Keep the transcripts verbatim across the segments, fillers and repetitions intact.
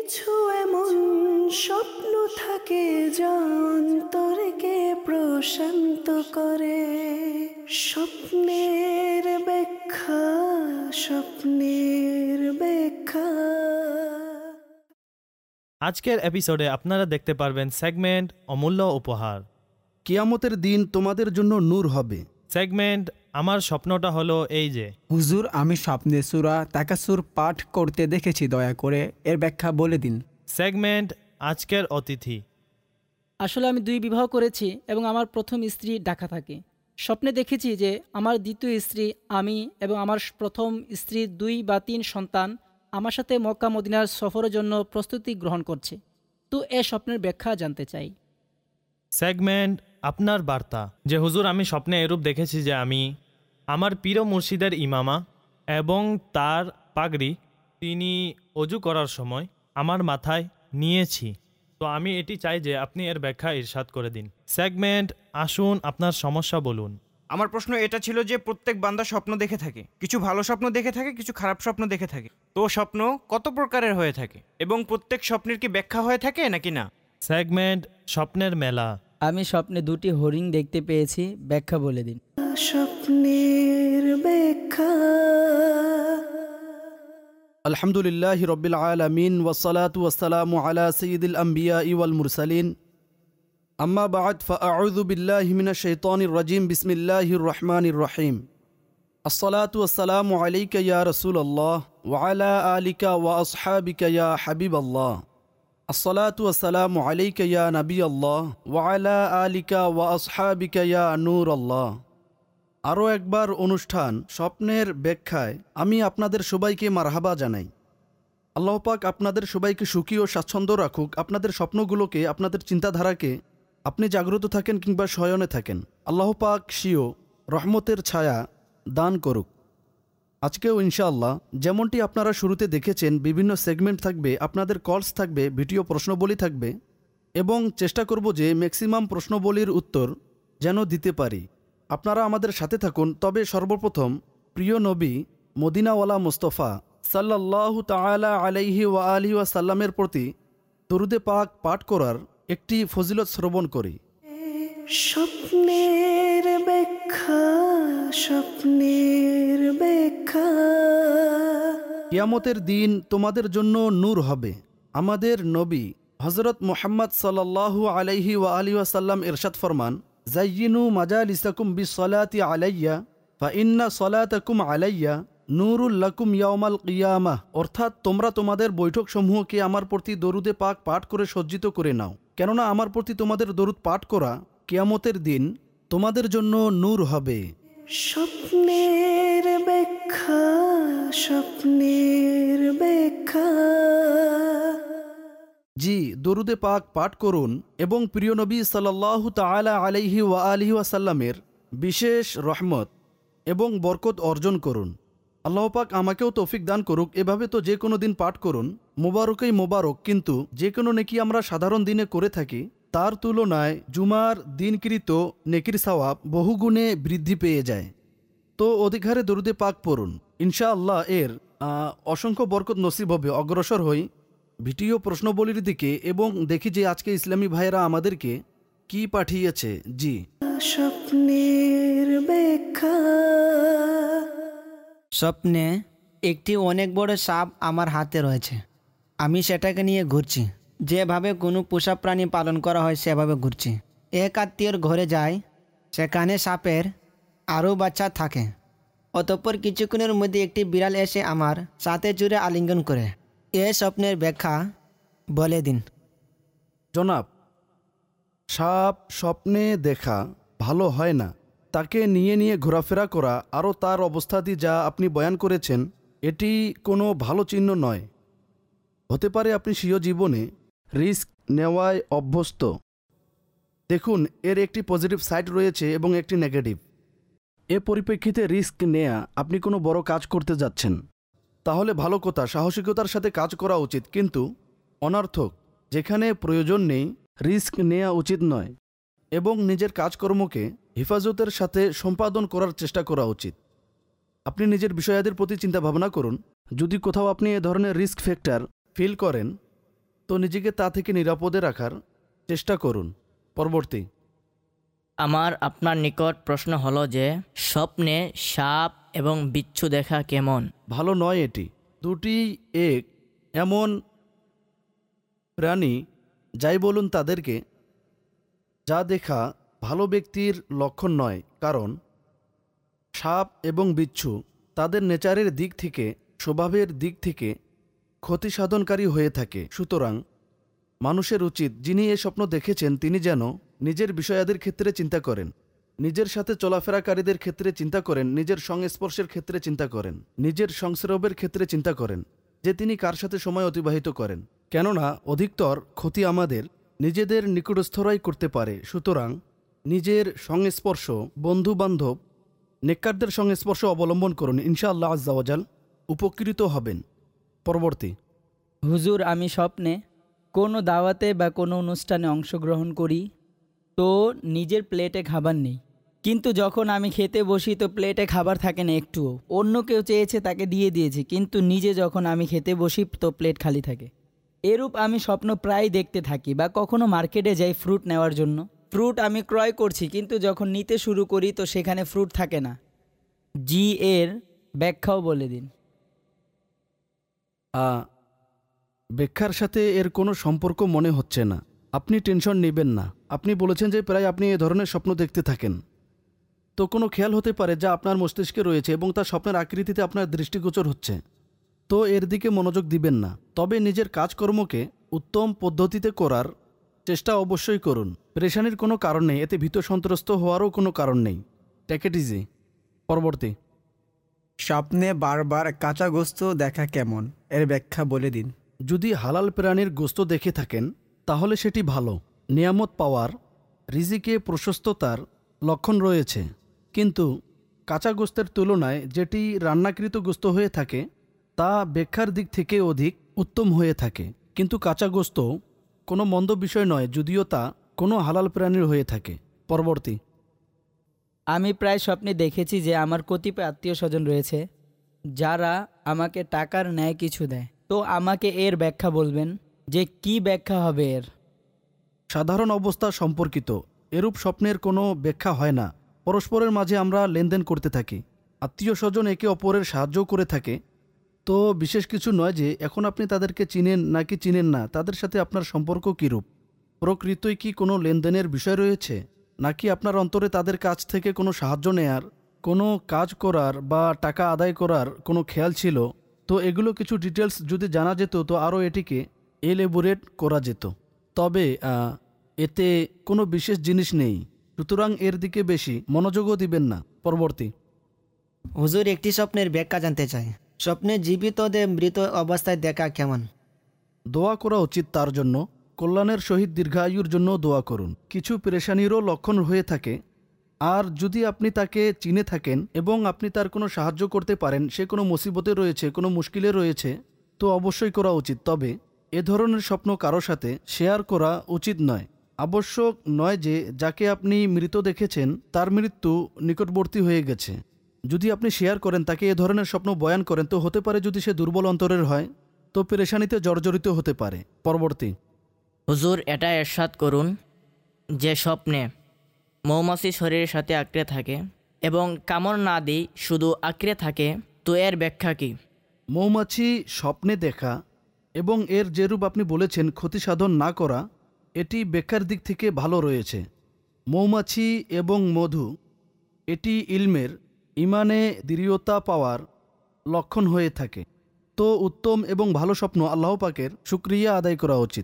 কিছু এমন স্বপ্ন থাকে যা অন্তরকে প্রশান্ত করে। স্বপ্নের ব্যাখ্যা, স্বপ্নের ব্যাখ্যা। আজকের এপিসোডে আপনারা দেখতে পারবেন সেগমেন্ট অমূল্য উপহার। কিয়ামতের দিন তোমাদের জন্য নূর হবে। সেগমেন্ট আমার স্বপ্নটা হলো এই যে, হুজুর আমি স্বপ্নে সূরা তাকাসুর পাঠ করতে দেখেছি, দয়া করে এর ব্যাখ্যা বলে দিন। সেগমেন্ট আজকের অতিথি। আসলে আমি দুই বিবাহ করেছি এবং আমার প্রথম স্ত্রী ঢাকা থাকে। স্বপ্নে দেখেছি যে আমার দ্বিতীয় স্ত্রী, আমি এবং আমার প্রথম স্ত্রীর দুই বা তিন সন্তান আমার সাথে মক্কা মদিনার সফরের জন্য প্রস্তুতি গ্রহণ করছে। তো এ স্বপ্নের ব্যাখ্যা জানতে চাই। সেগমেন্ট আপনার বার্তা। যে হুজুর, আমি স্বপ্নে এরূপ দেখেছি যে আমি আমার পীর মুর্শিদের ইমামা এবং তার পাগড়ি তিনি অজু করার সময় আমার মাথায় নিয়েছি। তো আমি এটি চাই যে আপনি এর ব্যাখ্যা ইরশাদ করে দিন। সেগমেন্ট আসুন আপনার সমস্যা বলুন। আমার প্রশ্ন এটা ছিল যে প্রত্যেক বান্দা স্বপ্ন দেখে থাকে, কিছু ভালো স্বপ্ন দেখে থাকে, কিছু খারাপ স্বপ্ন দেখে থাকে। তো স্বপ্ন কত প্রকারের হয়ে থাকে এবং প্রত্যেক স্বপ্নের কি ব্যাখ্যা হয়ে থাকে নাকি না? সেগমেন্ট স্বপ্নের মেলা। আমি স্বপ্নে দুটি হরিণ দেখতে পেয়েছি, ব্যাখ্যা বলে দিন। স্বপ্নের ব্যাখ্যা। আলহামদুলিল্লাহি রব্বিল আলামিন ওয়াসসালাতু ওয়াসসালামু আলা সাইয়্যিদিল আমবিয়াই ওয়াল মুরসালিন। আম্মা বা'দ, ফাআউযু বিল্লাহি মিনাশ শাইতানির রাজিম। বিসমিল্লাহির রহমানির রহিম। আসসালাতু ওয়াসসালামু আলাইকা ইয়া রাসূলুল্লাহ ওয়া আলা আলিকা ওয়া আসহাবিকা ইয়া হাবিবাল্লাহ। আসসালাতু ওয়াসসালামু আলাইকা ইয়া নবিয়াল্লাহ ওয়া আলা আলিকা ওয়া আসহাবিকা ইয়া নূরাল্লাহ। আরও একবার অনুষ্ঠান স্বপ্নের ব্যাখ্যায় আমি আপনাদের সবাইকে মারহাবা জানাই। আল্লাহ পাক আপনাদের সবাইকে সুখী ও স্বাচ্ছন্দ্য রাখুক। আপনাদের স্বপ্নগুলোকে, আপনাদের চিন্তাধারাকে, আপনি জাগ্রত থাকেন কিংবা শয়নে থাকেন, আল্লাহ পাক স্বীয় রহমতের ছায়া দান করুক। আজকেও ইনশাআল্লাহ যেমনটি আপনারা শুরুতে দেখেছেন, বিভিন্ন সেগমেন্ট থাকবে, আপনাদের কলস থাকবে, ভিডিও প্রশ্নবলী থাকবে এবং চেষ্টা করব যে ম্যাক্সিমাম প্রশ্নবলীর উত্তর যেন দিতে পারি। আপনারা আমাদের সাথে থাকুন। তবে সর্বপ্রথম প্রিয় নবী মদিনাওয়ালা মুস্তফা সাল্লাল্লাহু তাআলা আলাইহি ওয়া আলিহি ওয়া সাল্লামের প্রতি দরুদে পাক পাঠ করার একটি ফজিলত শ্রবণ করি। স্বপ্নের ব্যাখ্যা, স্বপ্নের ব্যাখ্যা। কিয়ামতের দিন তোমাদের জন্য নূর হবে। আমাদের নবী হযরত মুহাম্মদ সাল্লাল্লাহু আলাইহি ওয়া আলিহি ওয়া সাল্লাম ইরশাদ ফরমান, জাইয়িনু মাজালিসাকুম বিসসালাতি আলাইয়া ফা ইন্না সালাতাকুম আলাইয়া নূরুল লাকুম ইয়াউমাল কিয়ামাহ। অর্থাৎ তোমরা তোমাদের বৈঠকসমূহকে আমার প্রতি দরুদে পাক পাঠ করে সজ্জিত করে নাও, কেননা আমার প্রতি তোমাদের দরুদ পাঠ করা কিয়ামতের দিন তোমাদের জন্য নূর হবে। স্বপ্নের ব্যাখ্যা, স্বপ্নের ব্যাখ্যা। জি, দরুদে পাক পাঠ করুন এবং প্রিয় নবী সাল্লাল্লাহু তাআলা আলাইহি ওয়া আলিহি ওয়া সাল্লামের বিশেষ রহমত এবং বরকত অর্জন করুন। আল্লাহ পাক আমাকেও তৌফিক দান করুক। এভাবে তো যে কোনো দিন পাঠ করুন, মোবারকই মোবারক। কিন্তু যে কোনো নেকি আমরা সাধারণ দিনে করে থাকি, তার তুলনায় জুমার দিনকৃত নেকির সওয়াব বহুগুণে বৃদ্ধি পেয়ে যায়। তো অধিকারে দরুদে পাক পড়ুন, ইনশাআল্লাহ এর অসংখ্য বরকত নসিব হবে। অগ্রসর হই ভিডিও প্রশ্নবলীর দিকে এবং দেখি যে আজকে ইসলামী ভাইয়েরা আমাদেরকে কি পাঠিয়েছে। জি, স্বপ্নের ব্যাখ্যা। স্বপ্নে একটি অনেক বড় সাপ আমার হাতে রয়েছে। আমি সেটাকে নিয়ে ঘুরছি, যেভাবে কোনো পোষা প্রাণী পালন করা হয় সেভাবে ঘুরছি। এক আত্মীয়র ঘরে যাই, সেখানে সাপের আরও বাচ্চা থাকে। অতঃপর কিছুক্ষণের মধ্যে একটি বিড়াল এসে আমার সাথে জুড়ে আলিঙ্গন করে। এ স্বপ্নের ব্যাখ্যা বলে দিন। জনাব, সাপ স্বপ্নে দেখা ভালো হয় না। তাকে নিয়ে নিয়ে ঘোরাফেরা করা আরও তার অবস্থাটি যা আপনি বয়ান করেছেন, এটি কোনো ভালো চিহ্ন নয়। হতে পারে আপনি স্বীয় জীবনে রিস্ক নেওয়ায় অভ্যস্ত। দেখুন, এর একটি পজিটিভ সাইড রয়েছে এবং একটি নেগেটিভ। এ পরিপ্রেক্ষিতে রিস্ক নেয়া, আপনি কোনো বড় কাজ করতে যাচ্ছেন, তাহলে ভালো কথা, সাহসিকতার সাথে কাজ করা উচিত। কিন্তু অনর্থক, যেখানে প্রয়োজন নেই, রিস্ক নেওয়া উচিত নয় এবং নিজের কাজকর্মকে হেফাজতের সাথে সম্পাদন করার চেষ্টা করা উচিত। আপনি নিজের বিষয়াদির প্রতি চিন্তা ভাবনা করুন। যদি কোথাও আপনি এ ধরনের রিস্ক ফ্যাক্টর ফিল করেন, তো নিজেকে তা থেকে নিরাপদে রাখার চেষ্টা করুন। পরবর্তী। আমার আপনার নিকট প্রশ্ন হলো যে স্বপ্নে সাপ এবং বিচ্ছু দেখা কেমন? ভালো নয় এটি। দুটি এক এমন প্রাণী, যাই বলুন তাদেরকে, যা দেখা ভালো ব্যক্তির লক্ষণ নয়। কারণ সাপ এবং বিচ্ছু তাদের নেচারের দিক থেকে, স্বভাবের দিক থেকে ক্ষতি সাধনকারী হয়ে থাকে। সুতরাং মানুষের উচিত, যিনি এ স্বপ্ন দেখেছেন তিনি যেন নিজের বিষয়াদির ক্ষেত্রে চিন্তা করেন, নিজের সাথে চলাফেরাকারীদের ক্ষেত্রে চিন্তা করেন, নিজের সংস্পর্শের ক্ষেত্রে চিন্তা করেন, নিজের সংস্রবের ক্ষেত্রে চিন্তা করেন যে তিনি কার সাথে সময় অতিবাহিত করেন। কেননা অধিকতর ক্ষতি আমাদের নিজেদের নিকটস্থরাই করতে পারে। সুতরাং নিজের সংস্পর্শ, বন্ধু বান্ধব, নেককারদের সংস্পর্শ অবলম্বন করুন, ইনশাআল্লাহ আজ্জা ওয়াজাল উপকৃত হবেন। পরবর্তী। হুজুর, আমি স্বপ্নে কোনো দাওয়াতে বা কোনো অনুষ্ঠানে অংশগ্রহণ করি, তো নিজের প্লেটে খাবার নেই, কিন্তু যখন আমি খেতে বসি তো প্লেটে খাবার থাকে না একটুও। অন্য কেউ চেয়েছে, তাকে দিয়ে দিয়েছি, কিন্তু নিজে যখন আমি খেতে বসি তো প্লেট খালি থাকে। এরূপ আমি স্বপ্ন প্রায় দেখতে থাকি। বা কখনো মার্কেটে যাই ফ্রুট নেওয়ার জন্য, ফ্রুট আমি ক্রয় করছি, কিন্তু যখন নিতে শুরু করি তো সেখানে ফ্রুট থাকে না। জি, এর ব্যাখ্যাও বলে দিন। আ ব্যাখ্যার সাথে এর কোনো সম্পর্ক মনে হচ্ছে না। আপনি টেনশন নেবেন না। আপনি বলেছেন যে প্রায় আপনি এ ধরনের স্বপ্ন দেখতে থাকেন, তো কোনো খেয়াল হতে পারে যা আপনার মস্তিষ্কে রয়েছে এবং তা স্বপ্নের আকৃতিতে আপনার দৃষ্টিগোচর হচ্ছে, তো এর দিকে মনোযোগ দিবেন না। তবে নিজের কাজকর্মকে উত্তম পদ্ধতিতে করার চেষ্টা অবশ্যই করুন। পেরেশানির কোনো কারণ নেই, এতে ভীত সন্ত্রস্ত হওয়ারও কোনো কারণ নেই। Take it easy. পরবর্তী। স্বপ্নে বারবার কাঁচা গোস্ত দেখা কেমন? এর ব্যাখ্যা বলে দিন। যদি হালাল প্রাণীর গোস্ত দেখে থাকেন তাহলে সেটি ভালো, নিয়ামত পাওয়ার, রিজিকে প্রশস্ততার লক্ষণ রয়েছে। কিন্তু কাঁচা গোস্তের তুলনায় যেটি রান্নাকৃত গোস্ত হয়ে থাকে তা ব্যাখ্যার দিক থেকে অধিক উত্তম হয়ে থাকে। কিন্তু কাঁচা গোস্ত কোনো মন্দ বিষয় নয়, যদিও তা কোনো হালাল প্রাণীর হয়ে থাকে। পরবর্তী। আমি প্রায় স্বপ্নে দেখেছি যে আমার কতিপয় আত্মীয় স্বজন রয়েছে যারা আমাকে টাকার ন্যায় কিছু দেয়, তো আমাকে এর ব্যাখ্যা বলবেন যে কি ব্যাখ্যা হবে এর? সাধারণ অবস্থা সম্পর্কিত এরূপ স্বপ্নের কোনো ব্যাখ্যা হয় না। পরস্পরের মাঝে আমরা লেনদেন করতে থাকি, আত্মীয় স্বজন একে অপরের সাহায্য করে থাকে, তো বিশেষ কিছু নয় যে এখন আপনি তাদেরকে চিনেন নাকি চিনেন না, তাদের সাথে আপনার সম্পর্ক কীরূপ, প্রকৃতই কি কোনো লেনদেনের বিষয় রয়েছে, নাকি আপনার অন্তরে তাদের কাছ থেকে কোনো সাহায্য নেয়ার, কোনো কাজ করার বা টাকা আদায় করার কোনো খেয়াল ছিল। তো এগুলো কিছু ডিটেলস যদি জানা যেত তো আরও এটিকে এলেবোরেট করা যেত। তবে এতে কোনো বিশেষ জিনিস নেই, সুতরাং এর দিকে বেশি মনোযোগও দিবেন না। পরবর্তী। হুজুর, একটি স্বপ্নের ব্যাখ্যা জানতে চাই। স্বপ্নে জীবিতদের মৃত অবস্থায় দেখা কেমন? দোয়া করা উচিত তার জন্য, কল্যাণের সহিত দীর্ঘায়ুর জন্য দোয়া করুন। কিছু পেরেশানিরও লক্ষণ হয়ে থাকে, আর যদি আপনি তাকে চিনে থাকেন এবং আপনি তার কোনো সাহায্য করতে পারেন, সে কোনো মুসিবতে রয়েছে, কোনো মুশকিলে রয়েছে, তো অবশ্যই করা উচিত। তবে এ ধরনের স্বপ্ন কারো সাথে শেয়ার করা উচিত নয়। আবশ্যক নয় যে যাকে আপনি মৃত দেখেছেন তার মৃত্যু নিকটবর্তী হয়ে গেছে। যদি আপনি শেয়ার করেন, তাকে এ ধরনের স্বপ্ন বয়ান করেন, তো হতে পারে যদি সে দুর্বল অন্তরের হয় তো পেরেশানিতে জর্জরিত হতে পারে। পরবর্তী। হুজুর, এটা এরশাদ করুন যে স্বপ্নে মৌমাছি শরীরের সাথে আঁকড়ে থাকে এবং কামড় না দিই শুধু আঁকড়ে থাকে, তো এর ব্যাখ্যা কি? মৌমাছি স্বপ্নে দেখা এবং এর যেরূপ আপনি বলেছেন ক্ষতি সাধন না করা, এটি ব্যাখ্যার দিক থেকে ভালো রয়েছে। মৌমাছি এবং মধু এটি ইলমের, ইমানে দৃঢ়তা পাওয়ার লক্ষণ হয়ে থাকে। তো উত্তম এবং ভালো স্বপ্ন আল্লাহ পাকের শুকরিয়া আদায় করা উচিত।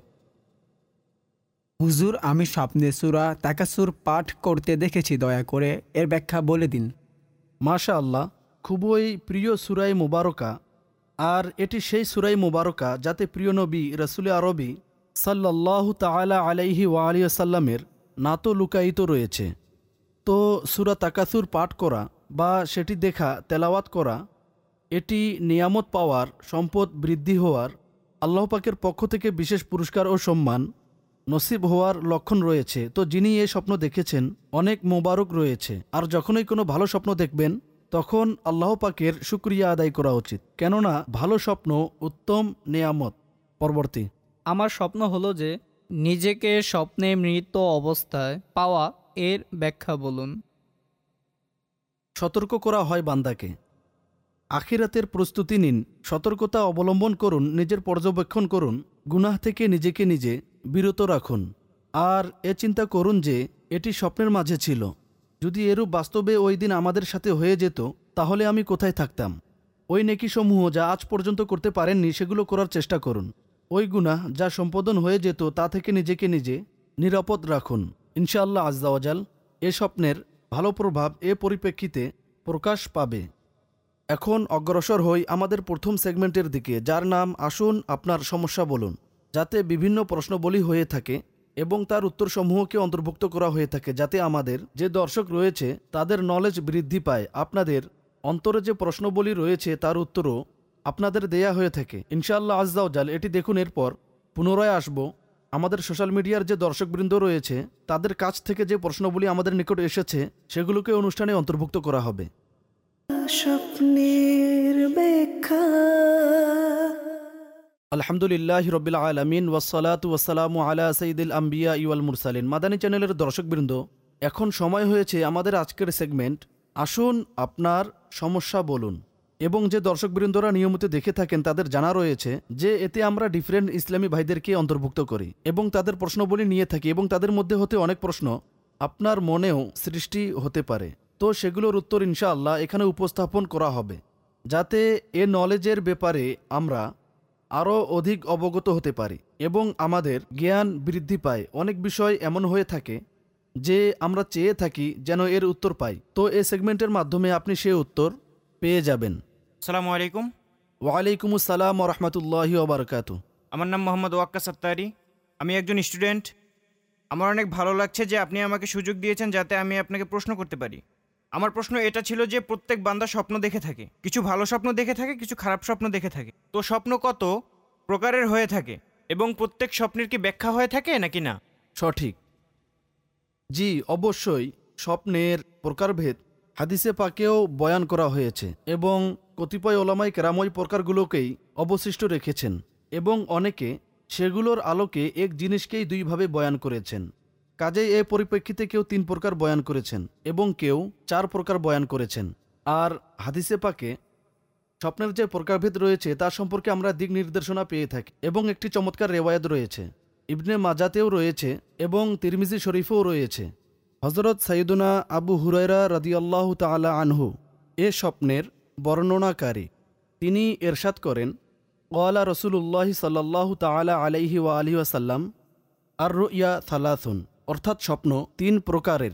হুজুর, আমি স্বপ্নে সূরা তাকাসুর পাঠ করতে দেখেছি, দয়া করে এর ব্যাখ্যা বলে দিন। মাশা আল্লাহ, খুবই প্রিয় সূরাই মুবারকা, আর এটি সেই সূরাই মুবারকা যাতে প্রিয় নবী রাসূল আরবি সাল্লাল্লাহু তাআলা আলাইহি ওয়া আলিহি ওয়াসাল্লামের নাতো লুকায়িত রয়েছে। তো সূরা তাকাসুর পাঠ করা বা সেটি দেখা, তেলাওয়াত করা, এটি নিয়ামত পাওয়ার, সম্পদ বৃদ্ধি হওয়ার, আল্লাহ পাকের পক্ষ থেকে বিশেষ পুরস্কার ও সম্মান নসিব হওয়ার লক্ষণ রয়েছে। তো যিনি এই স্বপ্ন দেখেছেন অনেক মোবারক রয়েছে। আর যখনই কোনো ভালো স্বপ্ন দেখবেন তখন আল্লাহ পাকের শুকরিয়া আদায় করা উচিত, কেননা ভালো স্বপ্ন উত্তম নিয়ামত। পরবর্তী। আমার স্বপ্ন হলো যে নিজেকে স্বপ্নে মৃত অবস্থায় পাওয়া, এর ব্যাখ্যা বলুন। সতর্ক করা হয় বান্দাকে। আখিরাতের প্রস্তুতি নিন, সতর্কতা অবলম্বন করুন, নিজের পর্যবেক্ষণ করুন, গুনাহ থেকে নিজেকে নিজে বিরত রাখুন। আর এ চিন্তা করুন যে এটি স্বপ্নের মাঝে ছিল। যদি এরূপ বাস্তবে ওই দিন আমাদের সাথে হয়ে যেত তাহলে আমি কোথায় থাকতাম। ওই নেকিসমূহ যা আজ পর্যন্ত করতে পারেননি সেগুলো করার চেষ্টা করুন। ওই গুনাহ যা সম্পাদন হয়ে যেত তা থেকে নিজেকে নিজে নিরাপদ রাখুন। ইনশাআল্লাহ আজ্জাওয়াজাল এ স্বপ্নের ভালো প্রভাব এ পরিপ্রেক্ষিতে প্রকাশ পাবে। এখন অগ্রসর হই আমাদের প্রথম সেগমেন্টের দিকে, যার নাম আসুন আপনার সমস্যা বলুন, যাতে বিভিন্ন প্রশ্নবলী হয়ে থাকে এবং তার উত্তরসমূহকে অন্তর্ভুক্ত করা হয়ে থাকে, যাতে আমাদের যে দর্শক রয়েছে তাদের নলেজ বৃদ্ধি পায়। আপনাদের অন্তরে যে প্রশ্নবলী রয়েছে তার উত্তরও আপনাদের দেয়া হয়ে থাকে ইনশাআল্লাহ আজ্জাওয়াজাল। এটি দেখুন। এরপর পুনরায় আসব আমাদের সোশ্যাল মিডিয়ার যে দর্শকবৃন্দ রয়েছে তাদের কাছ থেকে যে প্রশ্নবলী আমাদের নিকট এসেছে সেগুলোকে অনুষ্ঠানে অন্তর্ভুক্ত করা হবে। স্বপ্নের ব্যাখ্যা। আলহামদুলিল্লাহ রবিল আলমিন ওয়াসসালাতু ওয়াসসালামু আলা সাইয়্যিদিল আম্বিয়া ওয়াল মুরসালিন। মাদানী চ্যানেলের দর্শকবৃন্দ, এখন সময় হয়েছে আমাদের আজকের সেগমেন্ট আসুন আপনার সমস্যা বলুন। এবং যে দর্শকবৃন্দরা নিয়মিত দেখে থাকেন তাদের জানা রয়েছে যে এতে আমরা ডিফারেন্ট ইসলামী ভাইদেরকে অন্তর্ভুক্ত করি এবং তাদের প্রশ্নবলী নিয়ে থাকি, এবং তাদের মধ্যে হতে অনেক প্রশ্ন আপনার মনেও সৃষ্টি হতে পারে। তো সেগুলোর উত্তর ইনশাআল্লাহ এখানে উপস্থাপন করা হবে, যাতে এ নলেজের ব্যাপারে আমরা আরও অধিক অবগত হতে পারি এবং আমাদের জ্ঞান বৃদ্ধি পায়। অনেক বিষয় এমন হয়ে থাকে যে আমরা চেয়ে থাকি যেন এর উত্তর পাই। তো এই সেগমেন্টের মাধ্যমে আপনি সে উত্তর পেয়ে যাবেন। আসসালামু আলাইকুম। ওয়ালাইকুম আসসালাম ওয়া রাহমাতুল্লাহি ওয়া বারাকাতুহু। আমার নাম মোহাম্মদ ওয়াক্কাস সাত্তারি। আমি একজন স্টুডেন্ট। আমার অনেক ভালো লাগছে যে আপনি আমাকে সুযোগ দিয়েছেন যাতে আমি আপনাকে প্রশ্ন করতে পারি। আমার প্রশ্ন এটা ছিল যে প্রত্যেক বান্দা স্বপ্ন দেখে থাকে, কিছু ভালো স্বপ্ন দেখে থাকে, কিছু খারাপ স্বপ্ন দেখে থাকে। তো স্বপ্ন কত প্রকারের হয়ে থাকে এবং প্রত্যেক স্বপ্নের কি ব্যাখ্যা হয়ে থাকে নাকি না? সঠিক। জি অবশ্যই স্বপ্নের প্রকারভেদ হাদিসে পাকেও বয়ান করা হয়েছে এবং কতিপয় ওলামাই কেরাম ওই প্রকারগুলোকেই অবশিষ্ট রেখেছেন এবং অনেকে সেগুলোর আলোকে এক জিনিসকেই দুইভাবে বয়ান করেছেন। কাজেই এ পরিপ্রেক্ষিতে কেউ তিন প্রকার বয়ান করেছেন এবং কেউ চার প্রকার বয়ান করেছেন। আর হাদিসে পাকে স্বপ্নের যে প্রকারভেদ রয়েছে তার সম্পর্কে আমরা দিক নির্দেশনা পেয়ে থাকি এবং একটি চমৎকার রেওয়ায়াত রয়েছে, ইবনে মাজাতেও রয়েছে এবং তিরমিজি শরীফেও রয়েছে। হজরত সাইয়্যিদুনা আবু হুরায়রা রাদিয়াল্লাহু তাআলা আনহু এ স্বপ্নের বর্ণনাকারী। তিনি এরশাদ করেন, ক্বালা রাসূলুল্লাহি সাল্লাল্লাহু তাআলা আলাইহি ওয়া আলিহি ওয়াসাল্লাম, আর রুইয়া সালাসুন, অর্থাৎ স্বপ্ন তিন প্রকারের।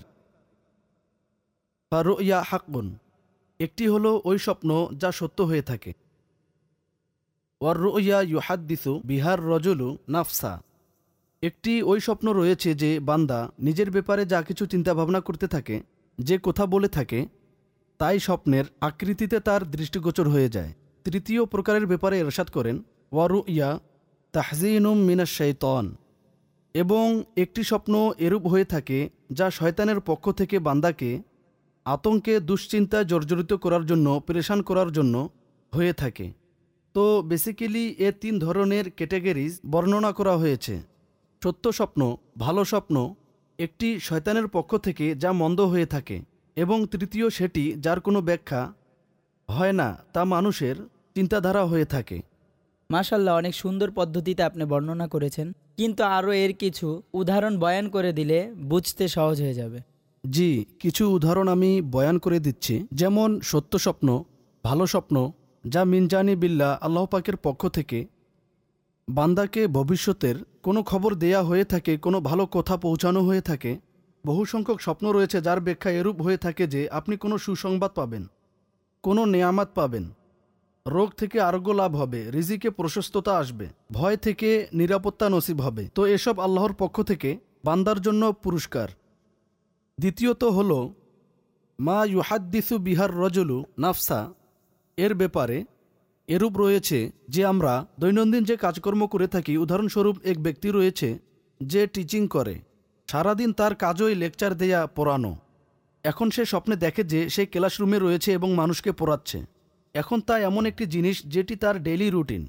আর রুইয়া হাক্কুন, একটি হলো ওই স্বপ্ন যা সত্য হয়ে থাকে। ওয়ার রুইয়া ইউহাদ্দিসু বিহার রজুলু নাফসা, একটি ওই স্বপ্ন রয়েছে যে বান্দা নিজের ব্যাপারে যা কিছু চিন্তাভাবনা করতে থাকে, যে কথা বলে থাকে, তাই স্বপ্নের আকৃতিতে তার দৃষ্টিগোচর হয়ে যায়। তৃতীয় প্রকারের ব্যাপারে এরশাদ করেন, ওয়ারু ইয়া তাহজিনুম মিনাশ শাইতান, এবং একটি স্বপ্ন এরূপ হয়ে থাকে যা শয়তানের পক্ষ থেকে বান্দাকে আতঙ্কে দুশ্চিন্তায় জর্জরিত করার জন্য, পরেশান করার জন্য হয়ে থাকে। তো বেসিক্যালি এ তিন ধরনের ক্যাটাগরিজ বর্ণনা করা হয়েছে। সত্য স্বপ্ন, ভালো স্বপ্ন, একটি শয়তানের পক্ষ থেকে যা মন্দ হয়ে থাকে, এবং তৃতীয় সেটি যার কোনো ব্যাখ্যা হয় না, তা মানুষের চিন্তাধারা হয়ে থাকে। মাশাল্লাহ, অনেক সুন্দর পদ্ধতিতে আপনি বর্ণনা করেছেন, কিন্তু আরও এর কিছু উদাহরণ বয়ান করে দিলে বুঝতে সহজ হয়ে যাবে। জি, কিছু উদাহরণ আমি বয়ান করে দিচ্ছি। যেমন সত্য স্বপ্ন, ভালো স্বপ্ন, যা মিনজানি বিল্লাহ, আল্লাহ পাকের পক্ষ থেকে বান্দাকে ভবিষ্যতের কোনো খবর দেয়া হয়ে থাকে, কোনো ভালো কথা পৌঁছানো হয়ে থাকে। বহু সংখ্যক স্বপ্ন রয়েছে যার ব্যাখ্যা এরূপ হয়ে থাকে যে আপনি কোনো সুসংবাদ পাবেন, কোনো নেয়ামাত পাবেন, রোগ থেকে আরোগ্য লাভ হবে, রিজিকে প্রশস্ততা আসবে, ভয় থেকে নিরাপত্তা নসিব হবে। তো এসব আল্লাহর পক্ষ থেকে বান্দার জন্য পুরস্কার। দ্বিতীয়ত হল মা ইউহাদ্দিসু বিহার রজুলু নাফসা, এর ব্যাপারে এরূপ রয়েছে যে আমরা দৈনন্দিন যে কাজকর্ম করে থাকি, উদাহরণস্বরূপ এক ব্যক্তি রয়েছে যে টিচিং করে, সারাদিন তার কাজই লেকচার দেয়া, পড়ানো। এখন সে স্বপ্নে দেখে যে সে ক্লাসরুমে রয়েছে এবং মানুষকে পড়াচ্ছে। এখন তা এমন একটি জিনিস যেটি তার ডেইলি রুটিন,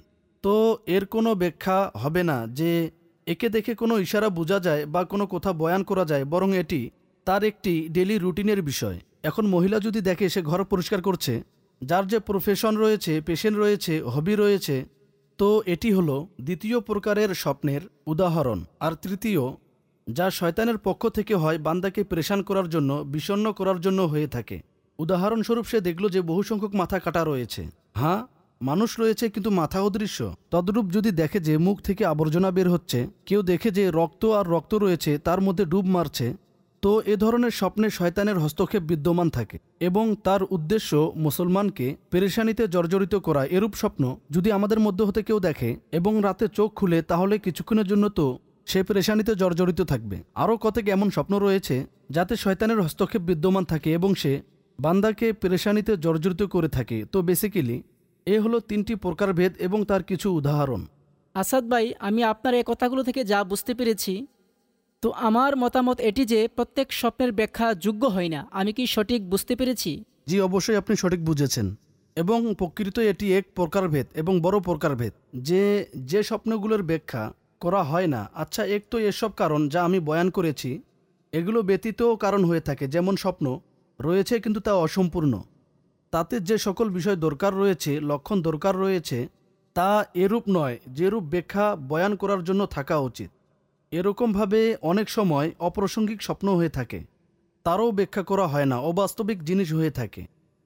তো এর কোনো ব্যাখ্যা হবে না যে একে দেখে কোনো ইশারা বোঝা যায় বা কোনো কথা বয়ান করা যায়, বরং এটি তার একটি ডেলি রুটিনের বিষয়। এখন মহিলা যদি দেখে সে ঘর পরিষ্কার করছে, যার যে প্রফেশন রয়েছে, পেশেন্ট রয়েছে, হবি রয়েছে, তো এটি হলো দ্বিতীয় প্রকারের স্বপ্নের উদাহরণ। আর তৃতীয়, যা শয়তানের পক্ষ থেকে হয়, বান্দাকে পরেশান করার জন্য, বিষণ্ণ করার জন্য হয়ে থাকে। উদাহরণস্বরূপ সে দেখল যে বহু সংখ্যক মাথা কাটা রয়েছে, হ্যাঁ মানুষ রয়েছে কিন্তু মাথা অদৃশ্য। তদ্রূপ যদি দেখে যে মুখ থেকে আবর্জনা বের হচ্ছে, কেউ দেখে যে রক্ত আর রক্ত রয়েছে তার মধ্যে ডুব মারছে, তো এ ধরনের স্বপ্নে শয়তানের হস্তক্ষেপ বিদ্যমান থাকে এবং তার উদ্দেশ্য মুসলমানকে পেরেশানিতে জর্জরিত করা। এরূপ স্বপ্ন যদি আমাদের মধ্যে হতে কেউ দেখে এবং রাতে চোখ খুলে, তাহলে কিছুক্ষণের জন্য তো সে পেরেশানিতে জর্জরিত থাকবে। আরও কতক এমন স্বপ্ন রয়েছে যাতে শয়তানের হস্তক্ষেপ বিদ্যমান থাকে এবং সে বান্দাকে পেরেশানিতে জর্জরিত করে থাকে। তো বেসিক্যালি এ হলো তিনটি প্রকারভেদ এবং তার কিছু উদাহরণ। আসাদ ভাই, আমি আপনার এই কথাগুলো থেকে যা বুঝতে পেরেছি, তো আমার মতামত এটি যে প্রত্যেক স্বপ্নের ব্যাখ্যা যোগ্য হয় না। আমি কি সঠিক বুঝতে পেরেছি? জি, অবশ্যই আপনি সঠিক বুঝেছেন। এবং প্রকৃত এটি এক প্রকারভেদ এবং বড় প্রকারভেদ, যে যে স্বপ্নগুলোর ব্যাখ্যা করা হয় না। আচ্ছা, এক তো এসব কারণ যা আমি বয়ান করেছি, এগুলো ব্যতীতও কারণ হয়ে থাকে, যেমন স্বপ্ন রয়েছে কিন্তু তা অসম্পূর্ণ, তাতে যে সকল বিষয় দরকার রয়েছে, লক্ষণ দরকার রয়েছে, তা এরূপ নয় যেরূপ ব্যাখ্যা বয়ান করার জন্য থাকা উচিত। এরকমভাবে অনেক সময় অপ্রাসঙ্গিক স্বপ্ন হয়ে থাকে, তারও ব্যাখ্যা করা হয় না, অবাস্তবিক জিনিস হয়ে থাকে,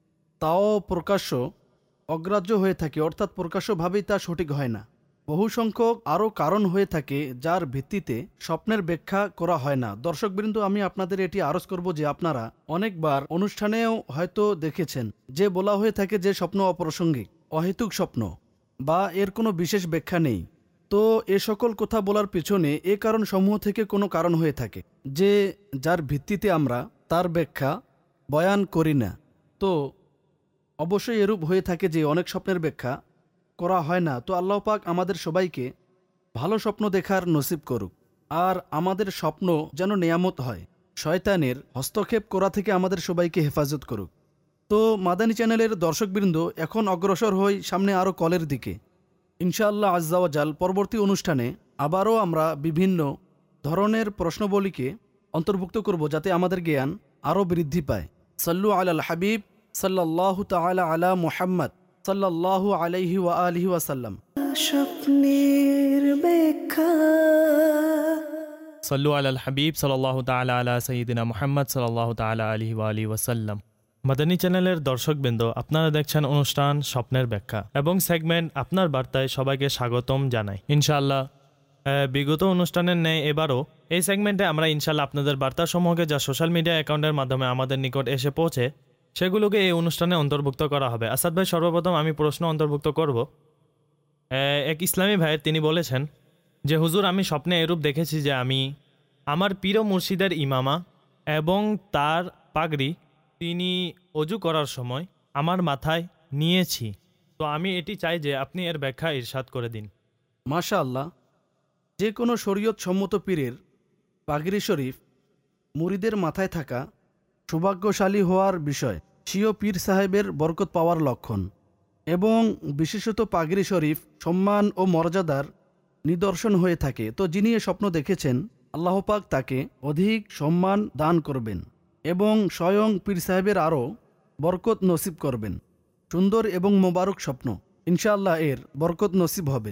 তাও প্রকাশ্য অগ্রাহ্য হয়ে থাকে, অর্থাৎ প্রকাশ্যভাবেই তা সঠিক হয় না। বহু সংখ্যক আরও কারণ হয়ে থাকে যার ভিত্তিতে স্বপ্নের ব্যাখ্যা করা হয় না। দর্শকবৃন্দ, আমি আপনাদের এটি আরজ করব যে আপনারা অনেকবার অনুষ্ঠানেও হয়তো দেখেছেন যে বলা হয়ে থাকে যে স্বপ্ন অপ্রাসঙ্গিক, অহেতুক স্বপ্ন বা এর কোনো বিশেষ ব্যাখ্যা নেই। তো এ সকল কথা বলার পেছনে এ কারণ সমূহ থেকে কোনো কারণ হয়ে থাকে যে যার ভিত্তিতে আমরা তার ব্যাখ্যা বয়ান করি না। তো অবশ্যই এরূপ হয়ে থাকে যে অনেক স্বপ্নের ব্যাখ্যা করা হয় না। তো আল্লাহ পাক আমাদের সবাইকে ভালো স্বপ্ন দেখার নসিব করুক, আর আমাদের স্বপ্ন যেন নেয়ামত হয়, শয়তানের হস্তক্ষেপ করা থেকে আমাদের সবাইকে হেফাজত করুক। তো মাদানী চ্যানেলের দর্শকবৃন্দ, এখন অগ্রসর হই সামনে আরও কলের দিকে। ইনশাআল্লাহ আজ্জা ওয়া জাল পরবর্তী অনুষ্ঠানে আবারও আমরা বিভিন্ন ধরনের প্রশ্নবলীকে অন্তর্ভুক্ত করব, যাতে আমাদের জ্ঞান আরও বৃদ্ধি পায়। সাল্লু আলাল হাবিব সাল্লাল্লাহু তাআলা আলা মুহাম্মদ সাল্লাল্লাহু আলাইহি ওয়া আলিহি ওয়াসাল্লাম। স্বপ্নের ব্যাখ্যা। সাল্লু আলাল হাবিব সাল্লাল্লাহু তাআলা আলা সাইয়্যিদিনা মুহাম্মদ সাল্লাল্লাহু তাআলা আলাইহি ওয়া আলিহি ওয়াসাল্লাম। মাদানী চ্যানেলের দর্শকবৃন্দ, আপনারা দেখছেন অনুষ্ঠান স্বপ্নের ব্যাখ্যা এবং সেগমেন্ট আপনার বার্তায় সবাইকে স্বাগতম জানাই। ইনশাআল্লাহ বিগত অনুষ্ঠানের ন্যায় এবারও এই সেগমেন্টে আমরা ইনশাআল্লাহ আপনাদের বার্তাসমূহকে যা সোশ্যাল মিডিয়া অ্যাকাউন্টের মাধ্যমে আমাদের নিকট এসে পৌঁছে, সেগুলোকে এই অনুষ্ঠানে অন্তর্ভুক্ত করা হবে। আসাদ ভাই, সর্বপ্রথম আমি প্রশ্ন অন্তর্ভুক্ত করব। এক ইসলামী ভাইয়ের, তিনি বলেছেন যে হুজুর, আমি স্বপ্নে এরূপ দেখেছি যে আমি আমার পীর মুর্শিদের ইমামা এবং তার পাগড়ি তিনি অজু করার সময় আমার মাথায় নিয়েছি। তো আমি এটি চাই যে আপনি এর ব্যাখ্যা ইরশাদ করে দিন। মাশাআল্লাহ, যে কোনো শরীয়ত সম্মত পীরের পাগড়ি শরীফ মুরিদের মাথায় থাকা সৌভাগ্যশালী হওয়ার বিষয়, স্বীয় পীর সাহেবের বরকত পাওয়ার লক্ষণ, এবং বিশেষত পাগড়ি শরীফ সম্মান ও মর্যাদার নিদর্শন হয়ে থাকে। তো যিনি এ স্বপ্ন দেখেছেন, আল্লাহ পাক তাকে অধিক সম্মান দান করবেন এবং স্বয়ং পীর সাহেবের আরও বরকত নসিব করবেন। সুন্দর এবং মোবারক স্বপ্ন, ইনশাআল্লাহ এর বরকত নসিব হবে।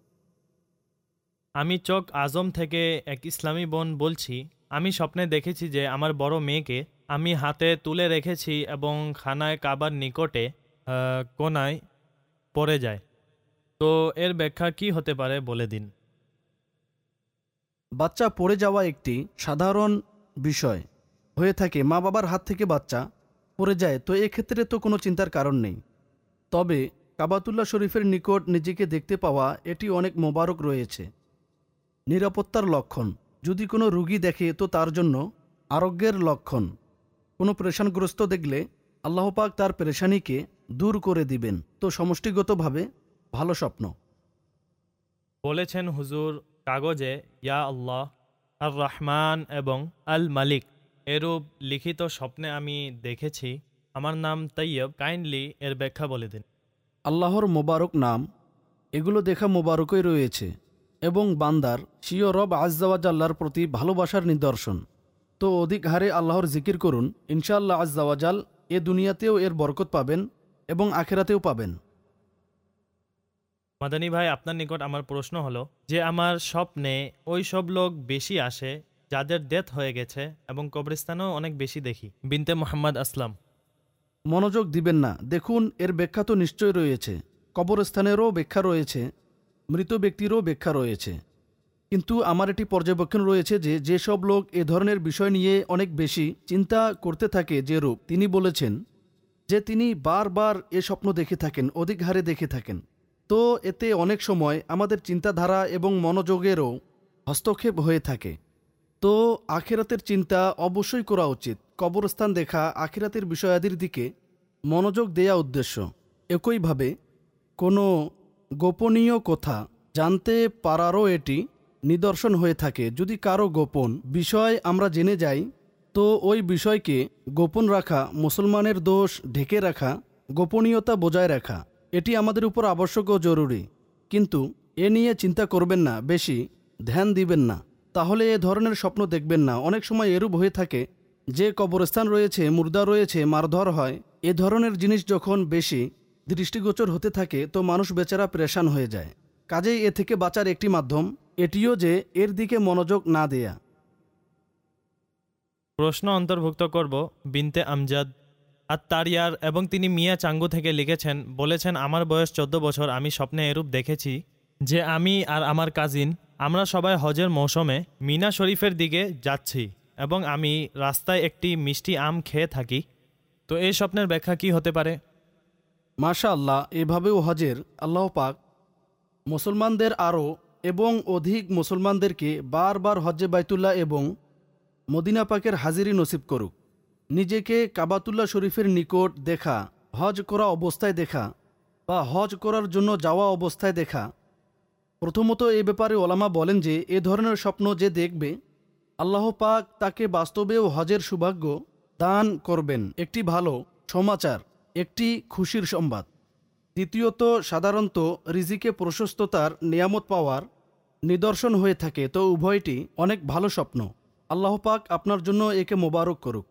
আমি চক আজম থেকে এক ইসলামী বোন বলছি, আমি স্বপ্নে দেখেছি যে আমার বড় মেয়েকে আমি হাতে তুলে রেখেছি এবং খানায় কাবার নিকটে কোনায় পড়ে যায়। তো এর ব্যাখ্যা কি হতে পারে বলে দিন। বাচ্চা পড়ে যাওয়া একটি সাধারণ বিষয় হয়ে থাকে, মা বাবার হাত থেকে বাচ্চা পড়ে যায়, তো এক্ষেত্রে তো কোনো চিন্তার কারণ নেই। তবে কাবাতুল্লাহ শরীফের নিকট নিজেকে দেখতে পাওয়া, এটি অনেক মোবারক রয়েছে, নিরাপত্তার লক্ষণ। যদি কোনো রুগী দেখে তো তার জন্য আরোগ্যের লক্ষণ। কোনো পেরেশানগ্রস্ত দেখলে আল্লাহ পাক তার পেরেশানিকে দূর করে দিবেন। তো সমষ্টিগতভাবে ভালো স্বপ্ন। বলেছেন হুজুর, কাগজে ইয়া আল্লাহ, আর রহমান এবং আল মালিক এরূপ লিখিত স্বপ্নে আমি দেখেছি। আমার নাম তৈয়ব, কাইন্ডলি এর ব্যাখ্যা বলে দিন। আল্লাহর মোবারক নাম এগুলো দেখা মোবারকই রয়েছে এবং বান্দার স্বীয় রব আজ্জাওয়াজাল্লার প্রতি ভালোবাসার নিদর্শন। তো অধিক হারে আল্লাহর জিকির করুন, ইনশাআল্লাহ আজ্জাওয়াজাল এ দুনিয়াতেও এর বরকত পাবেন এবং আখেরাতেও পাবেন। মাদানী ভাই, আপনার নিকট আমার প্রশ্ন হলো যে আমার স্বপ্নে ওই সব লোক বেশি আসে যাদের ডেথ হয়ে গেছে এবং কবরস্থানেও অনেক বেশি দেখি। বিনতে মোহাম্মদ আসলাম। মনোযোগ দিবেন না, দেখুন এর ব্যাখ্যা তো নিশ্চয় রয়েছে, কবরস্থানেরও ব্যাখ্যা রয়েছে, মৃত ব্যক্তিরও ব্যাখ্যা রয়েছে। কিন্তু আমার এটি পর্যবেক্ষণ রয়েছে যে যেসব লোক এ ধরনের বিষয় নিয়ে অনেক বেশি চিন্তা করতে থাকে, যে রূপ তিনি বলেছেন যে তিনি বারবার এ স্বপ্ন দেখে থাকেন, অধিক হারে দেখে থাকেন, তো এতে অনেক সময় আমাদের চিন্তাধারা এবং মনোযোগেরও হস্তক্ষেপ হয়ে থাকে। তো আখিরাতের চিন্তা অবশ্যই করা উচিত। কবরস্থান দেখা আখিরাতের বিষয়াদির দিকে মনোযোগ দেয়া উদ্দেশ্য। একইভাবে কোনো গোপনীয় কথা জানতে পারারও এটি নিদর্শন হয়ে থাকে। যদি কারো গোপন বিষয় আমরা জেনে যাই, তো ওই বিষয়কে গোপন রাখা, মুসলমানের দোষ ঢেকে রাখা, গোপনীয়তা বজায় রাখা, এটি আমাদের উপর আবশ্যক ও জরুরি। কিন্তু এ নিয়ে চিন্তা করবেন না, বেশি ধ্যান দিবেন না, তাহলে এ ধরনের স্বপ্ন দেখবেন না। অনেক সময় এরূপ হয়ে থাকে যে কবরস্থান রয়েছে, মুর্দা রয়েছে, মারধর হয়, এ ধরনের জিনিস যখন বেশি দৃষ্টিগোচর হতে থাকে তো মানুষ বেচারা পেরেশান হয়ে যায়। কাজেই এ থেকে বাঁচার একটি মাধ্যম এটিও যে এর দিকে মনোযোগ না দেয়া। প্রশ্ন অন্তর্ভুক্ত করব বিনতে আমজাদ আত্তারিয়ার, এবং তিনি মিয়া চাঙ্গু থেকে লিখেছেন, বলেছেন আমার বয়স চোদ্দ বছর। আমি স্বপ্নে এরূপ দেখেছি যে আমি আর আমার কাজিন আমরা সবাই হজের মৌসুমে মিনা শরীফের দিকে যাচ্ছি এবং আমি রাস্তায় একটি মিষ্টি আম খেয়ে থাকি। তো এই স্বপ্নের ব্যাখ্যা কি হতে পারে? মাশা আল্লাহ, এভাবেও হজের আল্লাহ পাক মুসলমানদের আরও এবং অধিক মুসলমানদেরকে বারবার হজ্জে বাইতুল্লাহ এবং মদিনা পাকের হাজিরি নসিব করুক। নিজেকে কাবাতুল্লাহ শরীফের নিকট দেখা, হজ করা অবস্থায় দেখা বা হজ করার জন্য যাওয়া অবস্থায় দেখা। প্রথমত এ ব্যাপারে ওলামা বলেন যে এ ধরনের স্বপ্ন যে দেখবে আল্লাহ পাক তাকে বাস্তবেও হজের সৌভাগ্য দান করবেন, একটি ভালো সমাচার, একটি খুশির সংবাদ। দ্বিতীয়ত সাধারণত রিজিকে প্রশস্ততার নিয়ামত পাওয়ার নিদর্শন হয়ে থাকে। তো উভয়টি অনেক ভালো স্বপ্ন। আল্লাহ পাক আপনার জন্য একে মোবারক করুক।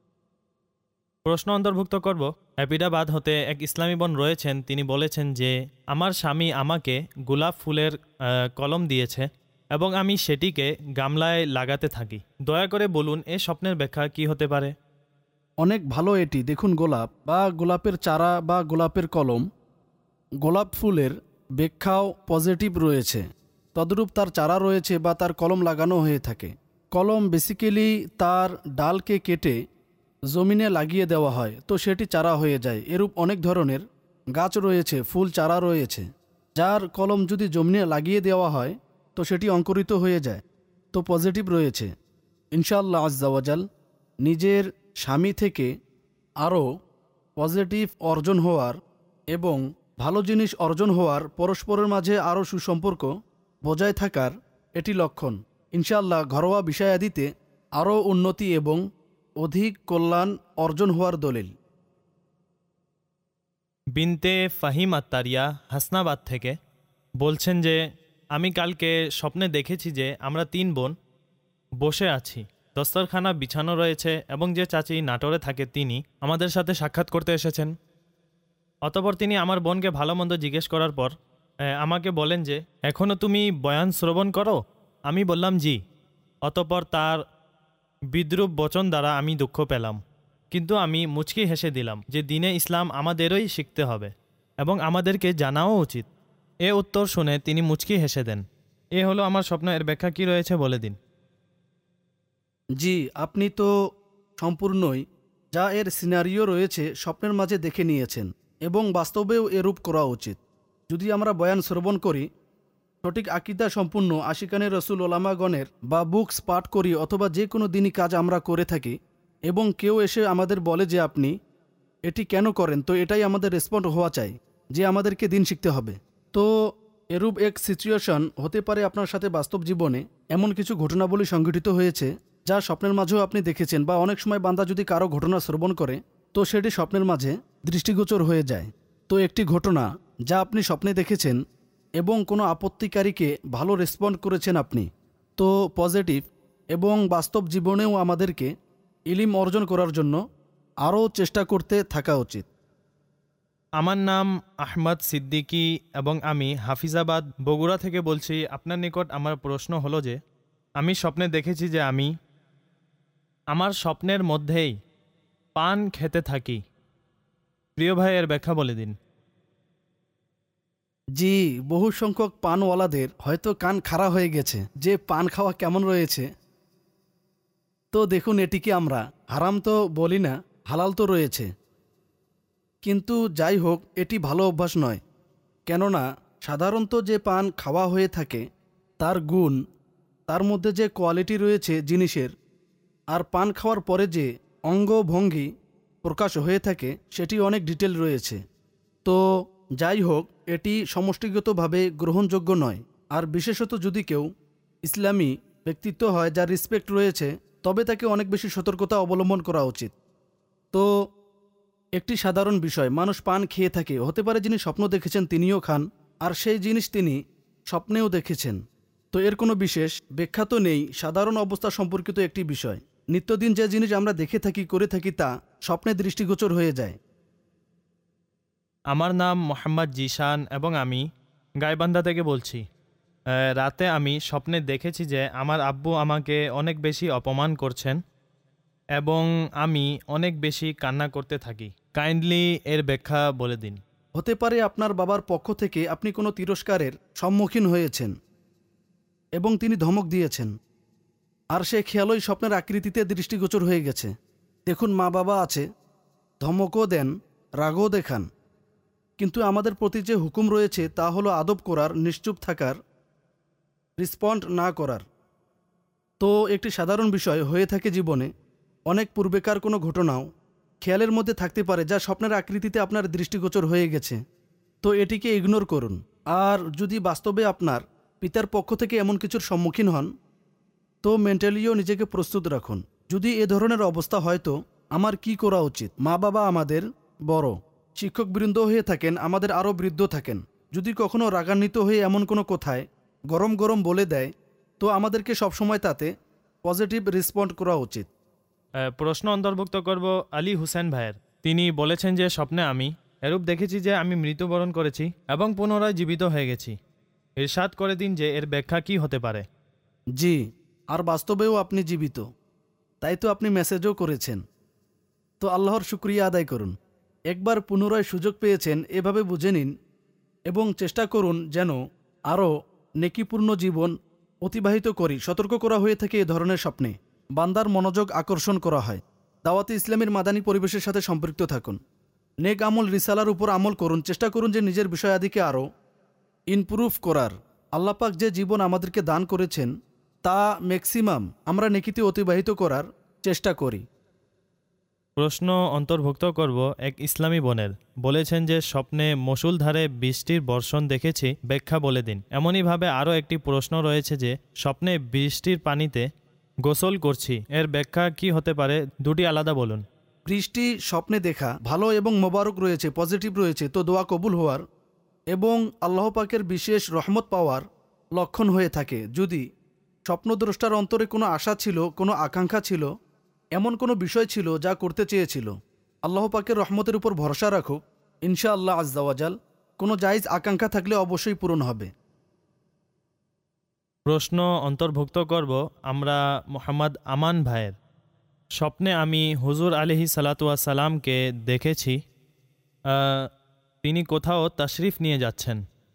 প্রশ্ন অন্তর্ভুক্ত করব হ্যাপিডাবাদ হতে এক ইসলামী বোন রয়েছেন, তিনি বলেছেন যে আমার স্বামী আমাকে গোলাপ ফুলের কলম দিয়েছে এবং আমি সেটিকে গামলায় লাগাতে থাকি। দয়া করে বলুন এ স্বপ্নের ব্যাখ্যা কি হতে পারে? অনেক ভালো এটি। দেখুন, গোলাপ বা গোলাপের চারা বা গোলাপের কলম, গোলাপ ফুলের ব্যাখ্যাও পজিটিভ রয়েছে, তদ্রূপ তার চারা রয়েছে বা তার কলম লাগানো হয়ে থাকে। কলম বেসিক্যালি তার ডালকে কেটে জমিনে লাগিয়ে দেওয়া হয়, তো সেটি চারা হয়ে যায়। এরূপ অনেক ধরনের গাছ রয়েছে, ফুল চারা রয়েছে, যার কলম যদি জমিনে লাগিয়ে দেওয়া হয় তো সেটি অঙ্কুরিত হয়ে যায়। তো পজিটিভ রয়েছে। ইনশাআল্লাহ আজ্জাওয়াজাল নিজের স্বামী থেকে আরও পজিটিভ অর্জন হওয়ার এবং ভালো জিনিস অর্জন হওয়ার, পরস্পরের মাঝে আরও সুসম্পর্ক বজায় থাকার এটি লক্ষণ। ইনশাআল্লাহ ঘরোয়া বিষয়াদিতে আরও উন্নতি এবং অধিক কল্যাণ অর্জন হওয়ার দলিল। বিনতে ফাহিম আত্তারিয়া হাসনাবাদ থেকে বলছেন যে আমি কালকে স্বপ্নে দেখেছি যে আমরা তিন বোন বসে আছি, দস্তরখানা বিছানো রয়েছে এবং যে চাচি নাটোরে থাকে তিনি আমাদের সাথে সাক্ষাৎ করতে এসেছেন। অতঃপর তিনি আমার বোনকে ভালো মন্দ জিজ্ঞেস করার পর আমাকে বলেন যে এখনও তুমি বয়ান শ্রবণ করো? আমি বললাম জি। অতঃপর তার বিদ্রূপ বচন দ্বারা আমি দুঃখ পেলাম, কিন্তু আমি মুচকি হেসে দিলাম যে দিনে ইসলাম আমাদেরই শিখতে হবে এবং আমাদেরকে জানাও উচিত। এ উত্তর শুনে তিনি মুচকি হেসে দেন। এ হলো আমার স্বপ্ন, এর ব্যাখ্যা কী রয়েছে বলে দিন। জি, আপনি তো সম্পূর্ণই যা এর সিনারিও রয়েছে স্বপ্নের মাঝে দেখে নিয়েছেন এবং বাস্তবেও এরূপ করা উচিত। যদি আমরা বয়ান শ্রবণ করি, সঠিক আকিদা সম্পূর্ণ আশিকানে রসুল ওলামাগণের বা বুকস পাঠ করি অথবা যে কোনো দিনই কাজ আমরা করে থাকি এবং কেউ এসে আমাদের বলে যে আপনি এটি কেন করেন, তো এটাই আমাদের রেসপন্ড হওয়া চাই যে আমাদেরকে দিন শিখতে হবে। তো এরূপ এক সিচুয়েশন হতে পারে আপনার সাথে বাস্তব জীবনে এমন কিছু ঘটনাবলী সংঘটিত হয়েছে যা স্বপ্নের মাঝেও আপনি দেখেছেন, বা অনেক সময় বান্দা যদি কারো ঘটনা শ্রবণ করে তো সেটি স্বপ্নের মাঝে দৃষ্টিগোচর হয়ে যায়। তো একটি ঘটনা যা আপনি স্বপ্নে দেখেছেন এবং কোনো আপত্তিকারীকে ভালো রেসপন্ড করেছেন আপনি। তো পজিটিভ এবং বাস্তব জীবনেও আমাদেরকে ইলিম অর্জন করার জন্য আরও চেষ্টা করতে থাকা উচিত। আমার নাম আহমদ সিদ্দিকী এবং আমি হাফিজাবাদ বগুড়া থেকে বলছি। আপনার নিকট আমার প্রশ্ন হলো যে আমি স্বপ্নে দেখেছি যে আমি আমার স্বপ্নের মধ্যেই পান খেতে থাকি। প্রিয় ভাই, এর ব্যাখ্যা বলে দিন। জি, বহু সংখ্যক পানওয়ালাদের হয়তো কান খাড়া হয়ে গেছে যে পান খাওয়া কেমন রয়েছে। তো দেখুন, এটিকে আমরা হারাম তো বলি না, হালাল তো রয়েছে, কিন্তু যাই হোক এটি ভালো অভ্যাস নয়। কেননা সাধারণত যে পান খাওয়া হয়ে থাকে তার গুণ, তার মধ্যে যে কোয়ালিটি রয়েছে জিনিসের, আর পান খাওয়ার পরে যে অঙ্গভঙ্গি প্রকাশ হয়ে থাকে সেটি অনেক ডিটেল রয়েছে। তো যাই হোক, এটি সমষ্টিগতভাবে গ্রহণযোগ্য নয়। আর বিশেষত যদি কেউ ইসলামী ব্যক্তিত্ব হয়, যার রেসপেক্ট রয়েছে, তবে তাকে অনেক বেশি সতর্কতা অবলম্বন করা উচিত। তো একটি সাধারণ বিষয়, মানুষ পান খেয়ে থাকে, হতে পারে যিনি স্বপ্ন দেখেছেন তিনিও খান, আর সেই জিনিস তিনি স্বপ্নেও দেখেছেন। তো এর কোনো বিশেষ ব্যাখ্যা তো নেই, সাধারণ অবস্থা সম্পর্কিত একটি বিষয়। নিত্যদিন যে জিনিস আমরা দেখে থাকি, করে থাকি, তা স্বপ্নে দৃষ্টিগোচর হয়ে যায়। আমার নাম মোহাম্মদ জিশান এবং আমি গাইবান্ধা থেকে বলছি। আহ, রাতে আমি স্বপ্নে দেখেছি যে আমার আব্বু আমাকে অনেক বেশি অপমান করছেন এবং আমি অনেক বেশি কান্না করতে থাকি। কাইন্ডলি এর ব্যাখ্যা বলে দিন। হতে পারে আপনার বাবার পক্ষ থেকে আপনি কোনো তিরস্কারের সম্মুখীন হয়েছেন এবং তিনি ধমক দিয়েছেন, আর সে খেয়ালই স্বপ্নের আকৃতিতে দৃষ্টিগোচর হয়ে গেছে। দেখুন, মা বাবা আছে, ধমকও দেন, রাগও দেখান, কিন্তু আমাদের প্রতি যে হুকুম রয়েছে তা হলো আদব করার, নিশ্চুপ থাকার, রেসপন্ড না করার। তো একটি সাধারণ বিষয় হয়ে থাকে জীবনে, অনেক পূর্বেকার কোনো ঘটনাও খেয়ালের মধ্যে থাকতে পারে যা স্বপ্নের আকৃতিতে আপনার দৃষ্টিগোচর হয়ে গেছে। তো এটিকে ইগনোর করুন। আর যদি বাস্তবে আপনার পিতার পক্ষ থেকে এমন কিছুর সম্মুখীন হন, তো মেন্টালিও নিজেকে প্রস্তুত রাখুন। যদি এ ধরনের অবস্থা হয় তো আমার কি করা উচিত? মা বাবা আমাদের বড়, শিক্ষকবৃন্দ হয়ে থাকেন, আমাদের আরও বৃদ্ধ থাকেন। যদি কখনও রাগান্বিত হয়ে এমন কোনো কথায় গরম গরম বলে দেয়, তো আমাদেরকে সবসময় তাতে পজিটিভ রেসপন্ড করা উচিত। আহ, প্রশ্ন অন্তর্ভুক্ত করব আলী হুসেন ভাইয়ের। তিনি বলেছেন যে স্বপ্নে আমি এরূপ দেখেছি যে আমি মৃত্যুবরণ করেছি এবং পুনরায় জীবিত হয়ে গেছি। ইরশাদ করে দিন যে এর ব্যাখ্যা কি হতে পারে। জি, আর বাস্তবেও আপনি জীবিত, তাই তো আপনি মেসেজও করেছেন। তো আল্লাহর শুকরিয়া আদায় করুন। একবার পুনরায় সুযোগ পেয়েছেন, এভাবে বুঝে নিন এবং চেষ্টা করুন যেন আরও নেকিপূর্ণ জীবন অতিবাহিত করি। সতর্ক করা হয়ে থাকে এ ধরনের স্বপ্নে, বান্দার মনোযোগ আকর্ষণ করা হয়। দাওয়াতে ইসলামের মাদানী পরিবেশের সাথে সম্পৃক্ত থাকুন, নেক আমল রিসালার উপর আমল করুন, চেষ্টা করুন যে নিজের বিষয়াদিকে আরও ইমপ্রুভ করার। আল্লাপাক যে জীবন আমাদেরকে দান করেছেন তা ম্যাক্সিমাম আমরা নেকিতে অতিবাহিত করার চেষ্টা করি। প্রশ্ন অন্তর্ভুক্ত করব এক ইসলামী বোনের। বলেছেন যে স্বপ্নে মসুলধারে বৃষ্টির বর্ষণ দেখেছি, ব্যাখ্যা বলে দিন। এমনইভাবে আরও একটি প্রশ্ন রয়েছে যে স্বপ্নে বৃষ্টির পানিতে গোসল করছি, এর ব্যাখ্যা কি হতে পারে? দুটি আলাদা বলুন। বৃষ্টি স্বপ্নে দেখা ভালো এবং মোবারক রয়েছে, পজিটিভ রয়েছে, তো দোয়া কবুল হওয়ার এবং আল্লাহ পাকের বিশেষ রহমত পাওয়ার লক্ষণ হয়ে থাকে। যদি স্বপ্নদ্রষ্টার অন্তরে কোনো আশা ছিল, কোনো আকাঙ্ক্ষা ছিল, এমন কোনো বিষয় ছিল যা করতে চেয়েছিল, আল্লাহ পাকের রহমতের উপর ভরসা রাখুক, ইনশাআল্লাহ আজ্জাওয়াজাল কোনো জায়েজ আকাঙ্ক্ষা থাকলে অবশ্যই পূরণ হবে। প্রশ্ন অন্তর্ভুক্ত করব আমরা মোহাম্মদ আমান ভাইয়ের। স্বপ্নে আমি হুজুর আলিহি সালাতুয়াসাল্লামকে দেখেছি, তিনি কোথাও তাশরিফ নিয়ে যাচ্ছেন।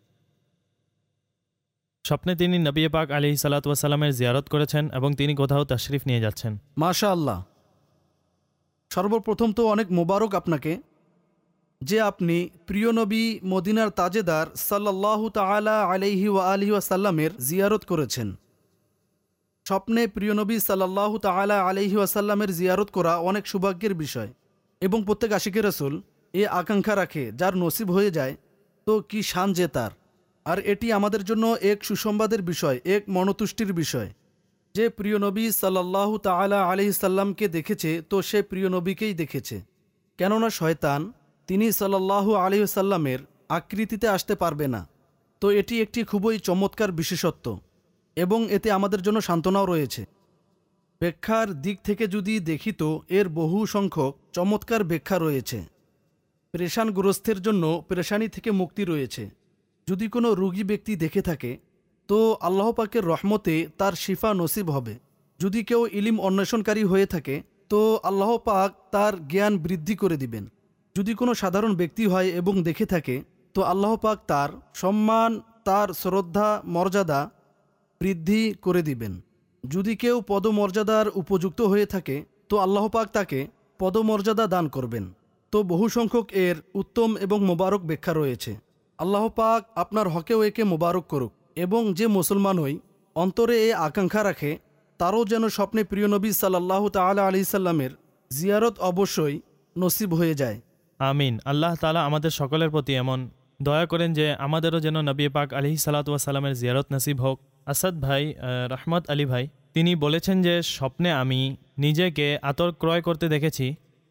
স্বপ্নে তিনি নবী পাক আলিহি সালাতুয়াসাল্লামের জিয়ারত করেছেন এবং তিনি কোথাও তাশরিফ নিয়ে যাচ্ছেন। মাশা আল্লাহ, সর্বপ্রথম তো অনেক মোবারক আপনাকে যে আপনি প্রিয় নবী মদিনার তাজেদার সাল্লাল্লাহু তাআলা আলাইহি ওয়া আলিহি ওয়াসাল্লামের জিয়ারত করেছেন। স্বপ্নে প্রিয় নবী সাল্লাল্লাহু তাআলা আলাইহি ওয়াসাল্লামের জিয়ারত করা অনেক সৌভাগ্যের বিষয় এবং প্রত্যেক আশিকে রাসূল এ আকাঙ্ক্ষা রাখে, যার নসিব হয়ে যায় তো কি শান যে তার। আর এটি আমাদের জন্য এক সুসংবাদের বিষয়, এক মনতুষ্টির বিষয় যে প্রিয় নবী সাল্লাল্লাহু তাআলা আলাইহি সাল্লামকে দেখেছে তো সে প্রিয় নবীকেই দেখেছে। কেননা শয়তান তিনি সাল্লাল্লাহু আলাইহি সাল্লামের আকৃতিতে আসতে পারবে না, তো এটি একটি খুবই চমৎকার বিশেষত্ব এবং এতে আমাদের জন্য সান্ত্বনাও রয়েছে। ব্যাখ্যার দিক থেকে যদি দেখি তো এর বহু সংখ্যক চমৎকার ব্যাখ্যা রয়েছে। পেরেশানগ্রস্তের জন্য পেরেশানি থেকে মুক্তি রয়েছে। যদি কোনো রোগী ব্যক্তি দেখে থাকে তো আল্লাহ পাকের রহমতে তার শিফা নসিব হবে। যদি কেউ ইলিম অন্বেষণকারী হয়ে থাকে তো আল্লাহ পাক তার জ্ঞান বৃদ্ধি করে দিবেন। যদি কোনো সাধারণ ব্যক্তি হয় এবং দেখে থাকে তো আল্লাহ পাক তার সম্মান, তার শ্রদ্ধা, মর্যাদা বৃদ্ধি করে দিবেন। যদি কেউ পদমর্যাদার উপযুক্ত হয়ে থাকে তো আল্লাহ পাক তাকে পদমর্যাদা দান করবেন। তো বহু সংখ্যক এর উত্তম এবং মোবারক ব্যাখ্যা রয়েছে। আল্লাহ পাক আপনার হকেও একে মোবারক করুক এবং যে মুসলমানই অন্তরে এ আকাঙ্ক্ষা রাখে তারও যেন স্বপ্নে প্রিয় নবী সাল্লাল্লাহু তাআলা আলাইহি সাল্লামের জিয়ারত অবশ্যই নসিব হয়ে যায়। আমিন। আল্লাহ তাআলা আমাদের সকলের প্রতি এমন দয়া করেন যে আমাদেরও যেন নবী পাক আলাইহিস সালাতু ওয়াস সালামের জিয়ারত নসিব হোক। আসাদ ভাই, রহমত আলী ভাই, তিনি বলেছেন যে স্বপ্নে আমি নিজেকে আতর ক্রয় করতে দেখেছি।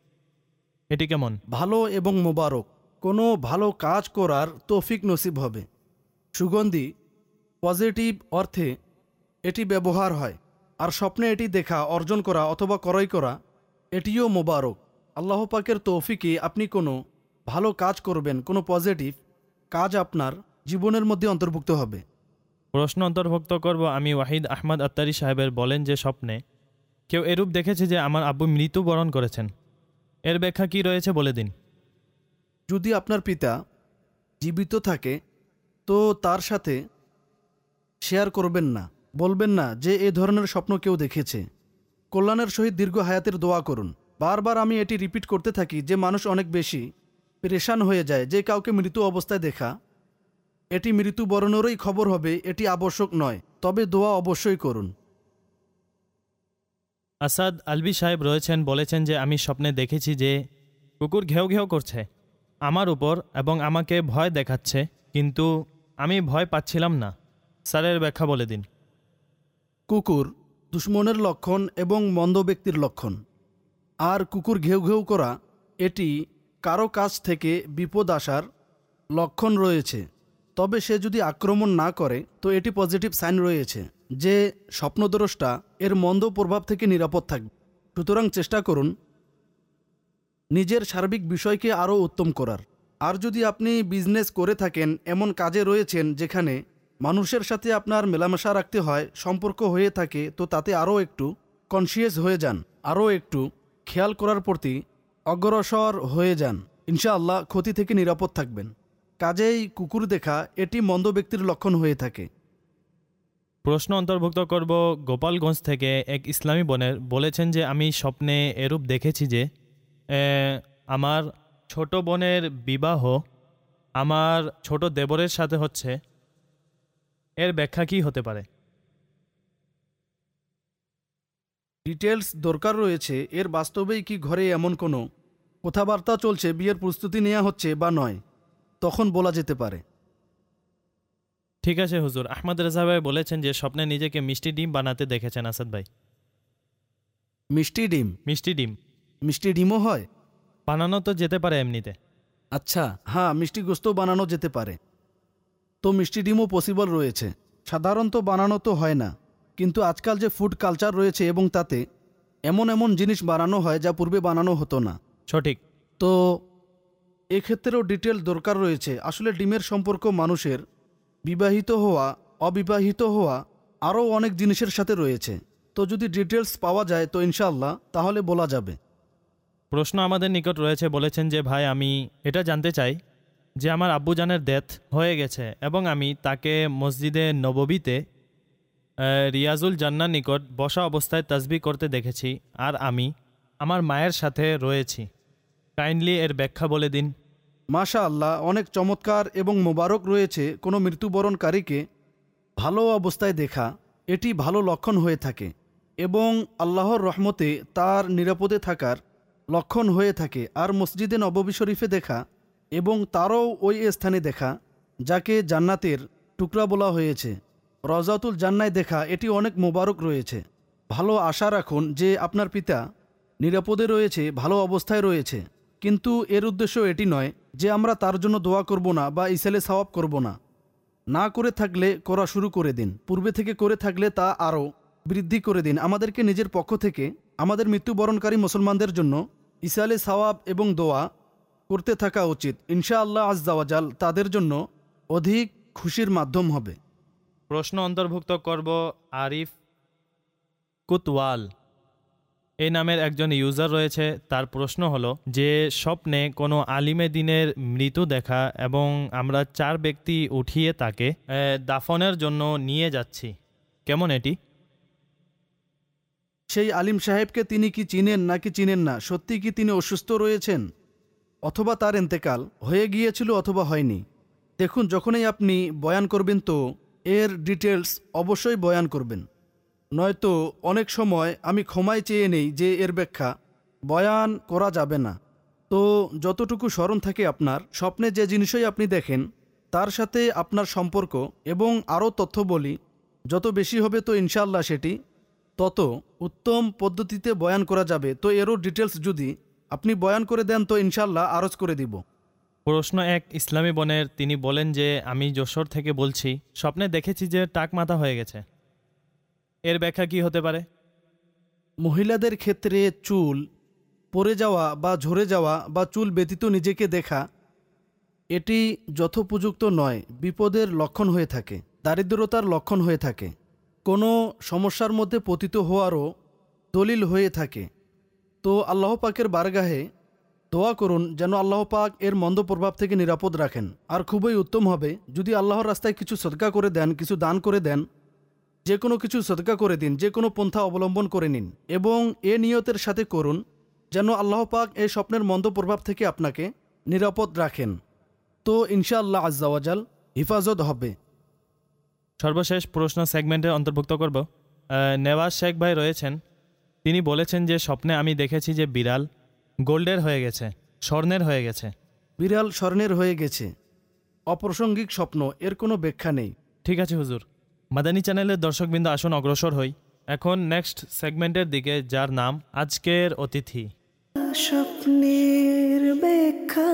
এটি কেমন? ভালো এবং মোবারক। কোনো ভালো কাজ করার তৌফিক নসিব হবে। সুগন্ধি পজিটিভ অর্থে এটি ব্যবহার হয়, আর স্বপ্নে এটি দেখা, অর্জন করা অথবা ক্রয় করা এটিও মোবারক। আল্লাহ পাকের তৌফিকে আপনি কোনো ভালো কাজ করবেন, কোনো পজিটিভ কাজ আপনার জীবনের মধ্যে অন্তর্ভুক্ত হবে। প্রশ্ন অন্তর্ভুক্ত করব আমি ওয়াহিদ আহমদ আত্তারি সাহেবের। বলেন যে স্বপ্নে কেউ এরূপ দেখেছে যে আমার আব্বু মৃত্যুবরণ করেছেন, এর ব্যাখ্যা কি রয়েছে বলে দিন। যদি আপনার পিতা জীবিত থাকে তো তার সাথে শেয়ার করবেন না, বলবেন না যে এ ধরনের স্বপ্ন কেউ দেখেছে। কল্যাণের সহিত দীর্ঘ হায়াতের দোয়া করুন। বারবার আমি এটি রিপিট করতে থাকি যে মানুষ অনেক বেশি পেরেশান হয়ে যায় যে কাউকে মৃত্যু অবস্থায় দেখা। এটি মৃত্যুবরণেরই খবর হবে, এটি আবশ্যক নয়, তবে দোয়া অবশ্যই করুন। আসাদ আলবি সাহেব রয়েছেন, বলেছেন যে আমি স্বপ্নে দেখেছি যে কুকুর ঘেউ ঘেউ করছে আমার উপর এবং আমাকে ভয় দেখাচ্ছে, কিন্তু আমি ভয় পাচ্ছিলাম না। স্যারের ব্যাখ্যা বলে দিন। কুকুর দুশ্মনের লক্ষণ এবং মন্দ ব্যক্তির লক্ষণ। আর কুকুর ঘেউ ঘেউ করা এটি কারো কাছ থেকে বিপদ আসার লক্ষণ রয়েছে। তবে সে যদি আক্রমণ না করে তো এটি পজিটিভ সাইন রয়েছে যে স্বপ্নদ্রষ্টা এর মন্দ প্রভাব থেকে নিরাপদ থাকবে। সুতরাং চেষ্টা করুন নিজের সার্বিক বিষয়কে আরও উত্তম করার। আর যদি আপনি বিজনেস করে থাকেন, এমন কাজে রয়েছেন যেখানে মানুষের সাথে আপনার মেলামেশা রাখতে হয়, সম্পর্ক হয়ে থাকে, তো তাতে আরও একটু কনসিয়াস হয়ে যান, আরও একটু খেয়াল করার প্রতি অগ্রসর হয়ে যান। ইনশাআল্লাহ ক্ষতি থেকে নিরাপদ থাকবেন। কাজেই কুকুর দেখা এটি মন্দ ব্যক্তির লক্ষণ হয়ে থাকে। প্রশ্ন অন্তর্ভুক্ত করব গোপালগঞ্জ থেকে এক ইসলামী বোনের। বলেছেন যে আমি স্বপ্নে এরূপ দেখেছি যে এ, আমার ছোট বোনের বিবাহ আমার ছোট দেবরের সাথে হচ্ছে, এর ব্যাখ্যা কি হতে পারে? ডিটেলস দরকার রয়েছে। এর বাস্তবেই কি ঘরে এমন কোনো কথাবার্তা চলছে, বিয়ের প্রস্তুতি নেওয়া হচ্ছে বা নয়, তখন বলা যেতে পারে। ঠিক আছে হুজুর। আহমদ রেজা ভাই বলেছেন যে স্বপ্নে নিজেকে মিষ্টি ডিম বানাতে দেখেছেন। আসাদ ভাই, মিষ্টি ডিম? মিষ্টি ডিম মিষ্টি ডিমও হয়? বানানো তো যেতে পারে এমনিতে। আচ্ছা, হ্যাঁ, মিষ্টি গোস্ত বানানো যেতে পারে। তো মিষ্টি ডিমও পসিবল রয়েছে। সাধারণত বানানো তো হয় না, কিন্তু আজকাল যে ফুড কালচার রয়েছে এবং তাতে এমন এমন জিনিস বানানো হয় যা পূর্বে বানানো হতো না। সঠিক। তো এক্ষেত্রেও ডিটেল দরকার রয়েছে। আসলে ডিমের সম্পর্ক মানুষের বিবাহিত হওয়া, অবিবাহিত হওয়া, আরও অনেক জিনিসের সাথে রয়েছে। তো যদি ডিটেলস পাওয়া যায় তো ইনশাআল্লাহ তাহলে বলা যাবে। প্রশ্ন আমাদের নিকট রয়েছে। বলেছেন যে ভাই, আমি এটা জানতে চাই যে আমার আব্বুজানের ডেথ হয়ে গেছে এবং আমি তাকে মসজিদে নববীতে রিয়াজুল জান্নার নিকট বসা অবস্থায় তাসবিহ করতে দেখেছি, আর আমি আমার মায়ের সাথে রয়েছি। কাইন্ডলি এর ব্যাখ্যা বলে দিন। মাশা আল্লাহ, অনেক চমৎকার এবং মোবারক রয়েছে। কোনো মৃত্যুবরণকারীকে ভালো অবস্থায় দেখা এটি ভালো লক্ষণ হয়ে থাকে এবং আল্লাহর রহমতে তার নিরাপদে থাকার লক্ষণ হয়ে থাকে। আর মসজিদে নববী শরীফে দেখা এবং তারও ওই স্থানে দেখা যাকে জান্নাতের টুকরা বলা হয়েছে, রওজাতুল জান্নায় দেখা, এটি অনেক মোবারক রয়েছে। ভালো আশা রাখুন যে আপনার পিতা নিরাপদে রয়েছে, ভালো অবস্থায় রয়েছে। কিন্তু এর উদ্দেশ্য এটি নয় যে আমরা তার জন্য দোয়া করব না বা ইসালে সওয়াব করব না। না করে থাকলে করা শুরু করে দিন, পূর্বে থেকে করে থাকলে তা আরও বৃদ্ধি করে দিন। আমাদেরকে নিজের পক্ষ থেকে আমাদের মৃত্যুবরণকারী মুসলমানদের জন্য ইসালে সওয়াব এবং দোয়া করতে থাকা উচিত। ইনশাআল্লাহ আজ্জাওয়াজাল তাদের জন্য অধিক খুশির মাধ্যম হবে। প্রশ্ন অন্তর্ভুক্ত করব আরিফ কুতওয়াল এই নামের একজন ইউজার রয়েছে। তার প্রশ্ন হলো যে স্বপ্নে কোনো আলিমে দিনের মৃত্যু দেখা এবং আমরা চার ব্যক্তি উঠিয়ে তাকে আহ, দাফনের জন্য নিয়ে যাচ্ছি, কেমন এটি? সেই আলিম সাহেবকে তিনি কি চিনেন নাকি চিনেন না? সত্যি কি তিনি অসুস্থ রয়েছেন অথবা তার ইন্তেকাল হয়ে গিয়েছিল অথবা হয়নি? দেখুন, যখনই আপনি বয়ান করবেন তো এর ডিটেলস অবশ্যই বয়ান করবেন, নয়তো অনেক সময় আমি ক্ষমাই চেয়ে নেই যে এর ব্যাখ্যা বয়ান করা যাবে না। তো যতটুকু স্মরণ থাকে আপনার, স্বপ্নে যে জিনিসই আপনি দেখেন তার সাথে আপনার সম্পর্ক এবং আরও তথ্য বলি যত বেশি হবে তো ইনশাআল্লাহ সেটি তত উত্তম পদ্ধতিতে বয়ান করা যাবে। তো এরও ডিটেলস যদি আপনি বয়ান করে দেন তো ইনশাআল্লাহ আরজ করে দিব। প্রশ্ন এক ইসলামী বনের, তিনি বলেন যে আমি যশোর থেকে বলছি, স্বপ্নে দেখেছি যে টাক মাথা হয়ে গেছে, এর ব্যাখ্যা কি হতে পারে? মহিলাদের ক্ষেত্রে চুল পড়ে যাওয়া বা ঝরে যাওয়া বা চুল ব্যতীত নিজেকে দেখা এটি যথোপযুক্ত নয়, বিপদের লক্ষণ হয়ে থাকে, দারিদ্রতার লক্ষণ হয়ে থাকে, কোনো সমস্যার মধ্যে পতিত হওয়ারও দলিল হয়ে থাকে। তো আল্লাহ পাকের বারগাহে দোয়া করুন যেন আল্লাহ পাক এর মন্দ প্রভাব থেকে নিরাপদ রাখেন। আর খুবই উত্তম হবে যদি আল্লাহর রাস্তায় কিছু সদকা করে দেন, কিছু দান করে দেন, যে কোনো কিছু সদকা করে দিন, যে কোনো পন্থা অবলম্বন করে নিন এবং এ নিয়তের সাথে করুন যেন আল্লাহ পাক এই স্বপ্নের মন্দ প্রভাব থেকে আপনাকে নিরাপদ রাখেন। তো ইনশাআল্লাহ আজ্জাওয়াজাল হিফাজত হবে। সর্বশেষ প্রশ্ন সেগমেন্টে অন্তর্ভুক্ত করব। আহ, নেওয়াজ শেখ ভাই রয়েছেন, তিনি বলেছেন যে স্বপ্নে আমি দেখেছি যে বিড়াল গোল্ডের হয়ে গেছে, স্বর্ণের হয়ে গেছে। বিড়াল স্বর্ণের হয়ে গেছে অপ্রাসঙ্গিক স্বপ্ন, এর কোনো ব্যাখ্যা নেই। ঠিক আছে হুজুর। মাদানী চ্যানেলের দর্শকবৃন্দ আসুন অগ্রসর হই এখন নেক্সট সেগমেন্টের দিকে, যার নাম আজকের অতিথি। স্বপ্নের ব্যাখ্যা।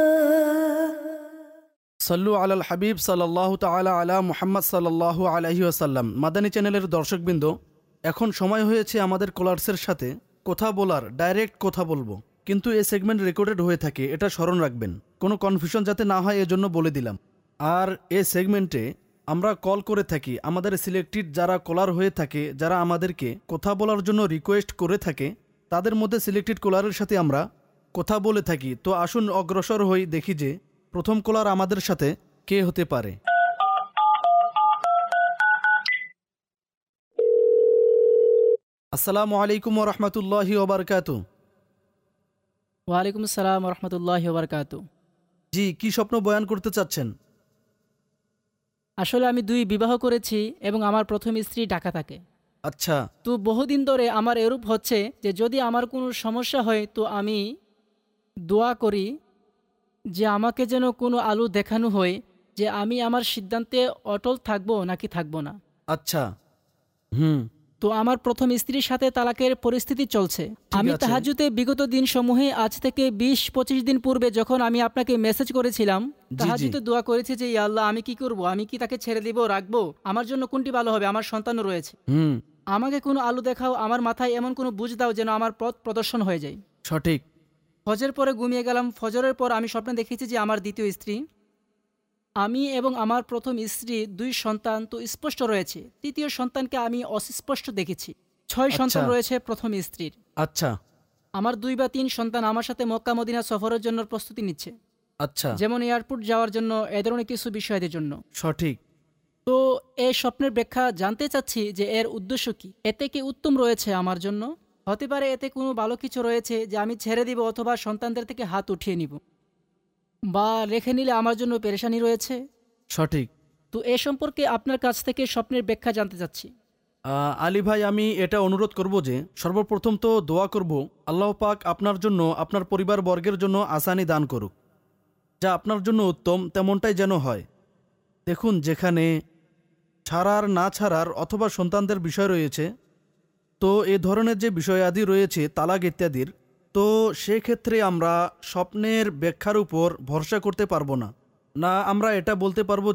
সাল্লু আলাল হাবিব সাল্লাল্লাহু তাআলা আলা মুহাম্মদ সাল্লাল্লাহু আলাইহি ওয়াসাল্লাম। মাদানী চ্যানেলের দর্শকবৃন্দ, এখন সময় হয়েছে আমাদের কলার্সের সাথে কথা বলার, ডাইরেক্ট কথা বলবো, কিন্তু এই সেগমেন্ট রেকর্ডেড হয়ে থাকে, এটা স্মরণ রাখবেন, কোনো কনফিউশন যাতে না হয় এজন্য বলে দিলাম। আর এই সেগমেন্টে আমরা কল করে থাকি, আমাদের সিলেক্টেড যারা কলার হয়ে থাকে, যারা আমাদেরকে কথা বলার জন্য রিকোয়েস্ট করে থাকে, তাদের মধ্যে সিলেক্টেড কলারের সাথে আমরা কথা বলে থাকি। তো আসুন অগ্রসর হই, দেখি যে প্রথম কলার আমাদের সাথে কে হতে পারে। আসসালামু আলাইকুম ওয়া রাহমাতুল্লাহি ওয়া বারাকাতুহু। ওয়ালাইকুম আসসালাম রহমতুল্লাহ বারকাত। জি, কি স্বপ্ন বয়ান করতে চাচ্ছেন? আসলে আমি দুই বিবাহ করেছি এবং আমার প্রথম স্ত্রী ঢাকা থাকে। আচ্ছা। তো বহুদিন ধরে আমার এরূপ হচ্ছে যে যদি আমার কোনো সমস্যা হয় তো আমি দোয়া করি যে আমাকে যেন কোনো আলো দেখানো হয় যে আমি আমার সিদ্ধান্তে অটল থাকবো নাকি থাকবো না। আচ্ছা। হুম। তো আমার প্রথম স্ত্রীর সাথে তালাকের পরিস্থিতি চলছে। আমি আছে। তাহাজ্জুদে বিগত দিন সমূহে আজ থেকে বিশ পঁচিশ দিন পূর্বে যখন আমি আপনাকে মেসেজ করেছিলাম, তাহাজ্জুদে দোয়া করেছি যে ইয়া আল্লাহ আমি কি করব, আমি কি তাকে ছেড়ে দিব, রাখবো, আমার জন্য কোনটি ভালো হবে, আমার সন্তানও রয়েছে, হুম, আমাকে কোনো আলো দেখাও, আমার মাথায় এমন কোনো বুঝ দাও যেন আমার পথ প্রদর্শন হয়ে যায়। সঠিক। ফজর পরে ঘুমিয়ে গেলাম। ফজরের পর আমি স্বপ্নে দেখেছি যে আমার দ্বিতীয় স্ত্রী, আমি এবং আমার প্রথম স্ত্রী, দুই সন্তান তো স্পষ্ট রয়েছে, তৃতীয় সন্তানকে আমি অস্পষ্ট দেখেছি। ছয় সন্তান আচ্ছা। রয়েছে প্রথম স্ত্রীর। আচ্ছা আমার দুই বা তিন সন্তান আমার সাথে মক্কা মদিনা সফরের জন্য প্রস্তুতি নিচ্ছে, আচ্ছা, যেমন এয়ারপোর্ট যাওয়ার জন্য, এ ধরনের কিছু বিষয়দের জন্য। সঠিক। তো এই স্বপ্নের ব্যাখ্যা জানতে চাচ্ছি যে এর উদ্দেশ্য কি, এতে কি উত্তম রয়েছে আমার জন্য? হতে পারে এতে কোনো ভালো কিছু রয়েছে যে আমি ছেড়ে দিব অথবা সন্তানদের থেকে হাত উঠিয়ে নিব, বা রেখে নিলে আমার জন্য পেরেশানি রয়েছে। সঠিক। তো এ সম্পর্কে আপনার কাছ থেকে স্বপ্নের ব্যাখ্যা জানতে চাচ্ছি। আহ, আলী ভাই, আমি এটা অনুরোধ করব যে সর্বপ্রথম তো দোয়া করব আল্লাহ পাক আপনার জন্য, আপনার পরিবার বর্গের জন্য আসানি দান করুক, যা আপনার জন্য উত্তম তেমনটাই যেন হয়। দেখুন, যেখানে ছাড়ার না ছাড়ার অথবা সন্তানদের বিষয় রয়েছে, তো এ ধরনের যে বিষয়াদি রয়েছে তালাক ইত্যাদির, তো সেক্ষেত্রে আমরা স্বপ্নের ব্যাখ্যার উপর ভরসা করতে পারবো না। না আমরা এটা বলতে পারবো যে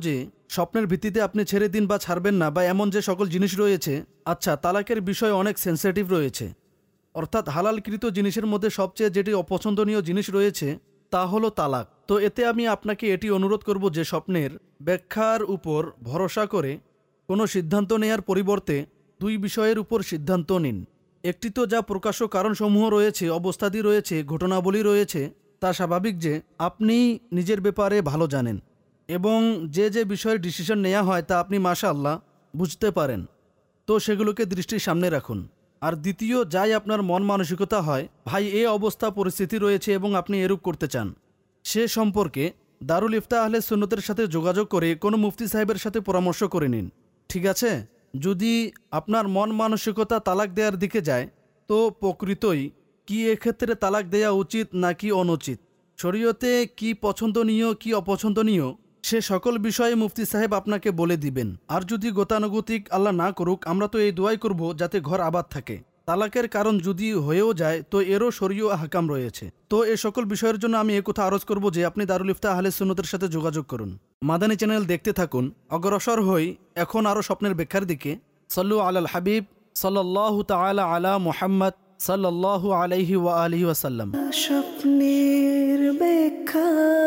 স্বপ্নের ভিত্তিতে আপনি ছেড়ে দিন বা ছাড়বেন না, বা এমন যে সকল জিনিস রয়েছে। আচ্ছা, তালাকের বিষয় অনেক সেন্সিটিভ রয়েছে, অর্থাৎ হালালকৃত জিনিসের মধ্যে সবচেয়ে যেটি অপছন্দনীয় জিনিস রয়েছে তা হলো তালাক। তো এতে আমি আপনাকে এটি অনুরোধ করব যে স্বপ্নের ব্যাখ্যার উপর ভরসা করে কোনো সিদ্ধান্ত নেয়ার পরিবর্তে দুই বিষয়ের উপর সিদ্ধান্ত নিন। একটি তো যা প্রকাশ্য কারণসমূহ রয়েছে, অবস্থাদি রয়েছে, ঘটনাবলী রয়েছে, তা স্বাভাবিক যে আপনি নিজের ব্যাপারে ভালো জানেন এবং যে যে বিষয়ে ডিসিশন নেওয়া হয় তা আপনি মাশাআল্লাহ বুঝতে পারেন, তো সেগুলোকে দৃষ্টির সামনে রাখুন। আর দ্বিতীয়, যাই আপনার মন মানসিকতা হয়, ভাই এ অবস্থা পরিস্থিতি রয়েছে এবং আপনি এরূপ করতে চান, সে সম্পর্কে দারুল ইফতা আহলে সুন্নতের সাথে যোগাযোগ করে কোনো মুফতি সাহেবের সাথে পরামর্শ করে নিন, ঠিক আছে? যদি আপনার মন মানসিকতা তালাক দেওয়ার দিকে যায়, তো প্রকৃতই কি এক্ষেত্রে তালাক দেওয়া উচিত নাকি অনুচিত, শরীয়তে কি পছন্দনীয় কি অপছন্দনীয়, সে সকল বিষয়ে মুফতি সাহেব আপনাকে বলে দিবেন। আর যদি গতানুগতিক আল্লাহ না করুক, আমরা তো এই দোয়াই করব যাতে ঘর আবাদ থাকে। তালাকের কারণ যদি হয়েও যায় তো এরও শরীয় আহকাম রয়েছে। তো এ সকল বিষয়ের জন্য আমি এ কথা আরজ করব যে আপনি দারুল ইফতা আহলে সুন্নতের সাথে যোগাযোগ করুন। মাদানী চ্যানেল দেখতে থাকুন। অগ্রসর হই এখন আরও স্বপ্নের ব্যাখ্যার দিকে। সাল্লু আলাল হাবিব সাল্লাল্লাহু তাআলা আলা মুহাম্মদ সাল্লাল্লাহু আলাইহি ওয়া আলিহি ওয়াসাল্লাম। স্বপ্নের ব্যাখ্যা।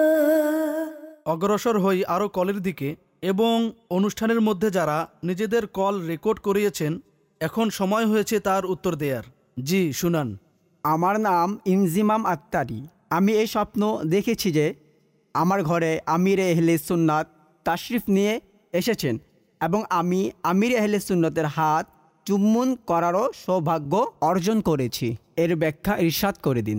অগ্রসর হই আরও কলের দিকে এবং অনুষ্ঠানের মধ্যে যারা নিজেদের কল রেকর্ড করিয়েছেন, এখন সময় হয়েছে তার উত্তর দেয়ার। জি শুনান। আমার নাম ইনজিমাম আত্তারি। আমি এই স্বপ্ন দেখেছি যে আমার ঘরে আমির আহলে সুন্নাত তাশরিফ নিয়ে এসেছেন এবং আমি আমির আহলে সুন্নতের হাত চুম্বন করারও সৌভাগ্য অর্জন করেছি। এর ব্যাখ্যা ইরশাদ করে দিন।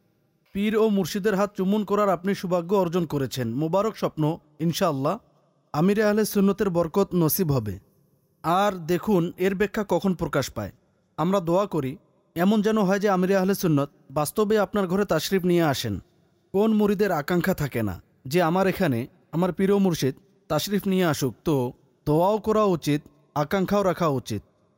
পীর ও মুর্শিদের হাত চুম্বন করার আপনি সৌভাগ্য অর্জন করেছেন, মোবারক স্বপ্ন। ইনশাআল্লাহ আমির আহলে সুন্নতের বরকত নসিব হবে। আর দেখুন এর ব্যাখ্যা কখন প্রকাশ পায়। আমরা দোয়া করি এমন যেন হয় যে আমির আহলে সুন্নত বাস্তবে আপনার ঘরে তাশরিফ নিয়ে আসেন। কোন মুরিদের আকাঙ্ক্ষা থাকে না যে আমার এখানে আমার পীর ও মুর্শিদ তাশরিফ নিয়ে আসুক? তো দোয়াও করা উচিত, আকাঙ্ক্ষাও রাখা উচিত।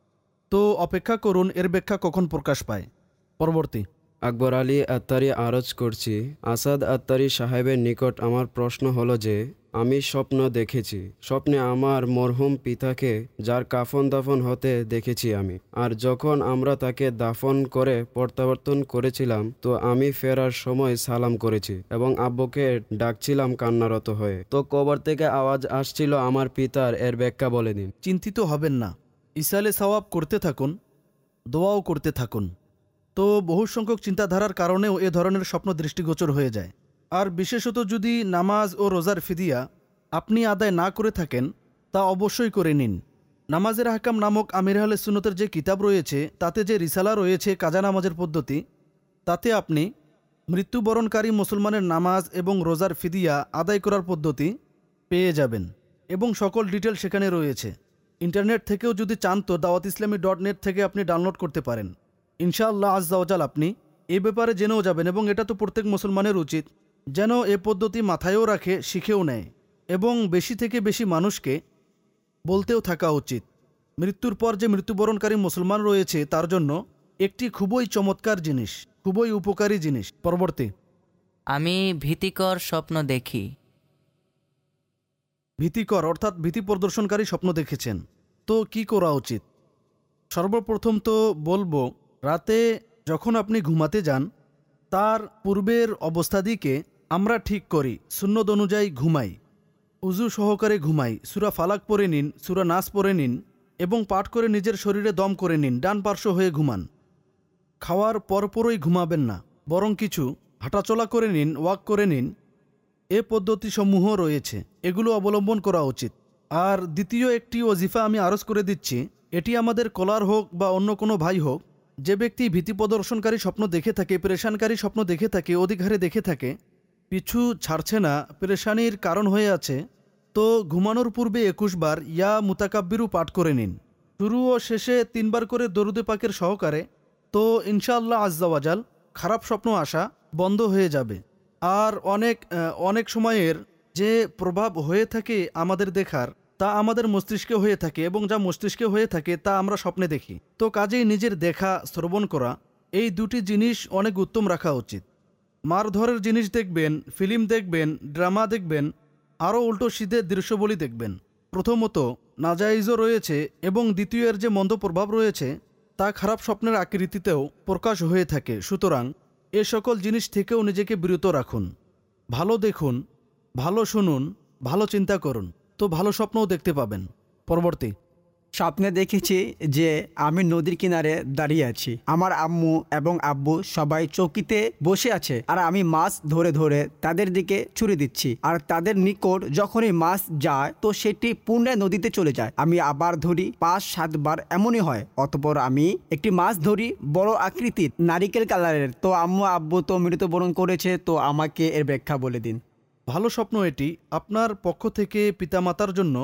তো অপেক্ষা করুন এর ব্যাখ্যা কখন প্রকাশ পায়। পরবর্তী। আকবর আলী আত্তারি আরজ করছি, আসাদ আত্তারি সাহেবের নিকট আমার প্রশ্ন হলো যে আমি স্বপ্ন দেখেছি, স্বপ্নে আমার মরহুম পিতাকে যার কাফন দাফন হতে দেখেছি আমি, আর যখন আমরা তাকে দাফন করে প্রত্যাবর্তন করেছিলাম তো আমি ফেরার সময় সালাম করেছি এবং আব্বুকে ডাকছিলাম কান্নারত হয়ে, তো কবর থেকে আওয়াজ আসছিল আমার পিতার। এর ব্যাখ্যা বলে দিন। চিন্তিত হবেন না, ইসালে সওয়াব করতে থাকুন, দোয়াও করতে থাকুন। তো বহু সংখ্যক চিন্তাধারার কারণেও এ ধরনের স্বপ্ন দৃষ্টিগোচর হয়ে যায়। আর বিশেষত যদি নামাজ ও রোজার ফিদিয়া আপনি আদায় না করে থাকেন তা অবশ্যই করে নিন। নামাজের হাকাম নামক আমির আহলে সুন্নতের যে কিতাব রয়েছে তাতে যে রিসালা রয়েছে কাজা নামাজের পদ্ধতি, তাতে আপনি মৃত্যুবরণকারী মুসলমানের নামাজ এবং রোজার ফিদিয়া আদায় করার পদ্ধতি পেয়ে যাবেন এবং সকল ডিটেল সেখানে রয়েছে। ইন্টারনেট থেকেও যদি চান তো দাওয়াত ইসলামী ডট নেট থেকে আপনি ডাউনলোড করতে পারেন। ইনশাআল্লাহ আজ্জাওয়াজাল আপনি এ ব্যাপারে জেনেও যাবেন এবং এটা তো প্রত্যেক মুসলমানের উচিত যেন এ পদ্ধতি মাথায়ও রাখে, শিখেও নেয় এবং বেশি থেকে বেশি মানুষকে বলতেও থাকা উচিত। মৃত্যুর পর যে মৃত্যুবরণকারী মুসলমান রয়েছে তার জন্য একটি খুবই চমৎকার জিনিস, খুবই উপকারী জিনিস। পরবর্তী। আমি ভীতিকর স্বপ্ন দেখি। ভীতিকর অর্থাৎ ভীতি প্রদর্শনকারী স্বপ্ন দেখেছেন, তো কি করা উচিত? সর্বপ্রথম তো বলবো রাতে যখন আপনি ঘুমাতে যান তার পূর্বের অবস্থাদিকে আমরা ঠিক করি, সুন্নত অনুযায়ী ঘুমাই, উজু সহকারে ঘুমাই, সূরা ফালাক পড়ে নিন, সূরা নাস পড়ে নিন এবং পাঠ করে নিজের শরীরে দম করে নিন, ডান পার্শ্ব হয়ে ঘুমান। খাওয়ার পরপরই ঘুমাবেন না, বরং কিছু হাঁটাচলা করে নিন, ওয়াক করে নিন। এ পদ্ধতিসমূহ রয়েছে, এগুলো অবলম্বন করা উচিত। আর দ্বিতীয় একটি ওজিফা আমি আরজ করে দিচ্ছি, এটি আমাদের কলার হোক বা অন্য কোনো ভাই হোক, যে ব্যক্তি ভীতি প্রদর্শনকারী স্বপ্ন দেখে থাকে, পেরেশানকারী স্বপ্ন দেখে থাকে, অধিক হারে দেখে থাকে, পিছু ছাড়ছে না, পেরেশানির কারণ হয়ে আছে, তো ঘুমানোর পূর্বে একুশ বার ইয়া মুতাকাব্বিরু পাঠ করে নিন, শুরু ও শেষে তিনবার করে দরুদে পাকের সহকারে। তো ইনশাআল্লাহ আজ্জাওয়াজাল খারাপ স্বপ্ন আসা বন্ধ হয়ে যাবে। আর অনেক অনেক সময়ের যে প্রভাব হয়ে থাকে আমাদের দেখার, তা আমাদের মস্তিষ্কে হয়ে থাকে এবং যা মস্তিষ্কে হয়ে থাকে তা আমরা স্বপ্নে দেখি। তো কাজেই নিজের দেখা, শ্রবণ করা, এই দুটি জিনিস অনেক উত্তম রাখা উচিত। মারধরের জিনিস দেখবেন, ফিল্ম দেখবেন, ড্রামা দেখবেন, আরও উল্টো সিধে দৃশ্যবলী দেখবেন, প্রথমত নাজাইজও রয়েছে এবং দ্বিতীয় এর যে মন্দ প্রভাব রয়েছে তা খারাপ স্বপ্নের আকৃতিতেও প্রকাশ হয়ে থাকে। সুতরাং এ সকল জিনিস থেকেও নিজেকে বিরত রাখুন। ভালো দেখুন, ভালো শুনুন, ভালো চিন্তা করুন, তো ভালো স্বপ্নও দেখতে পাবেন। পরবর্তী স্বপ্নে দেখেছি যে আমি নদীর কিনারে দাঁড়িয়ে আছি, আমার আম্মু এবং আব্বু সবাই চৌকিতে বসে আছে আর আমি মাছ ধরে ধরে তাদের দিকে ছুড়ে দিচ্ছি, আর তাদের নিকট যখনই মাছ যায় তো সেটি পুনরায় নদীতে চলে যায়। আমি আবার ধরি, পাঁচ সাতবার এমনই হয়। অতঃপর আমি একটি মাছ ধরি, বড় আকৃতির, নারিকেল কালারের। তো আম্মু আব্বু তো মৃত্যুবরণ করেছে, তো আমাকে এর ব্যাখ্যা বলে দিন। ভালো স্বপ্ন এটি আপনার পক্ষ থেকে পিতামাতার জন্য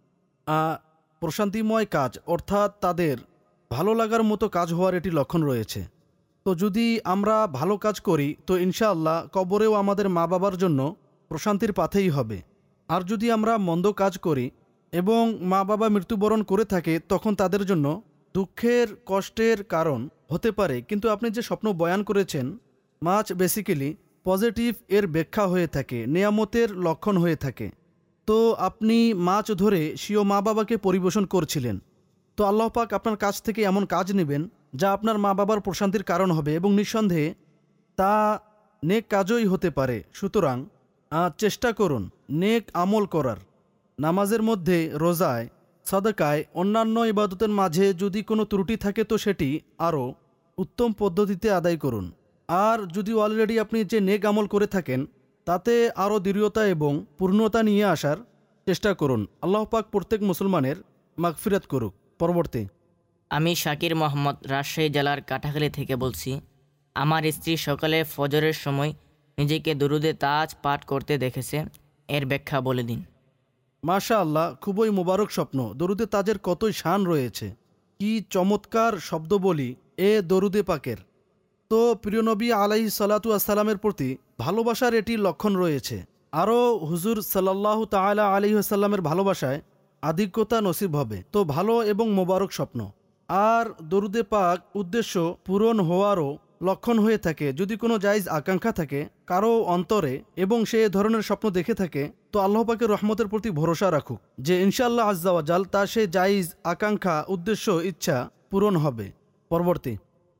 প্রশান্তিময় কাজ, অর্থাৎ তাদের ভালো লাগার মতো কাজ হওয়ার এটি লক্ষণ রয়েছে। তো যদি আমরা ভালো কাজ করি তো ইনশাআল্লাহ কবরেও আমাদের মা বাবার জন্য প্রশান্তির পাথেই হবে। আর যদি আমরা মন্দ কাজ করি এবং মা বাবা মৃত্যুবরণ করে থাকে তখন তাদের জন্য দুঃখের কষ্টের কারণ হতে পারে। কিন্তু আপনি যে স্বপ্ন বয়ান করেছেন মাছ বেসিক্যালি পজিটিভ এর ব্যাখ্যা হয়ে থাকে, নেয়ামতের লক্ষণ হয়ে থাকে। তো আপনি মাছ ধরে স্বীয় মা বাবাকে পরিবেশন করছিলেন, তো আল্লাহ পাক আপনার কাছ থেকে এমন কাজ নেবেন যা আপনার মা বাবার প্রশান্তির কারণ হবে এবং নিঃসন্দেহে তা নেক কাজই হতে পারে। সুতরাং চেষ্টা করুন নেক আমল করার। নামাজের মধ্যে, রোজায়, সাদকায়, অন্যান্য ইবাদতের মাঝে যদি কোনো ত্রুটি থাকে তো সেটি আরও উত্তম পদ্ধতিতে আদায় করুন। আর যদি অলরেডি আপনি যে নেক আমল করে থাকেন তাতে আরও দৃঢ়তা এবং পূর্ণতা নিয়ে আসার চেষ্টা করুন। আল্লাহ পাক প্রত্যেক মুসলমানের মাগফিরাত করুক। পরবর্তী আমি শাকির মোহাম্মদ, রাজশাহী জেলার কাটাখালী থেকে বলছি। আমার স্ত্রী সকালে ফজরের সময় নিজেকে দুরুদে তাজ পাঠ করতে দেখেছে, এর ব্যাখ্যা বলে দিন। মাশা আল্লাহ, খুবই মোবারক স্বপ্ন। দরুদে তাজের কতই শান রয়েছে, কি চমৎকার শব্দ বলি এ দরুদে পাকের। তো প্রিয় নবী আলাইহিস সালাতু আসসালামের প্রতি ভালোবাসার এটি লক্ষণ রয়েছে। আরও হুজুর সাল্লাল্লাহু তাআলা আলাইহি ওয়াসাল্লামের ভালোবাসায় আধিক্যতা নসিব হবে। তো ভালো এবং মোবারক স্বপ্ন। আর দরুদে পাক উদ্দেশ্য পূরণ হওয়ারও লক্ষণ হয়ে থাকে। যদি কোনো জায়েজ আকাঙ্ক্ষা থাকে কারো অন্তরে এবং সে এ ধরনের স্বপ্ন দেখে থাকে তো আল্লাহ পাকের রহমতের প্রতি ভরসা রাখুক যে ইনশাআল্লাহ আজ্জা ওয়া জাল তা সে জায়েজ আকাঙ্ক্ষা, উদ্দেশ্য, ইচ্ছা পূরণ হবে। পরবর্তী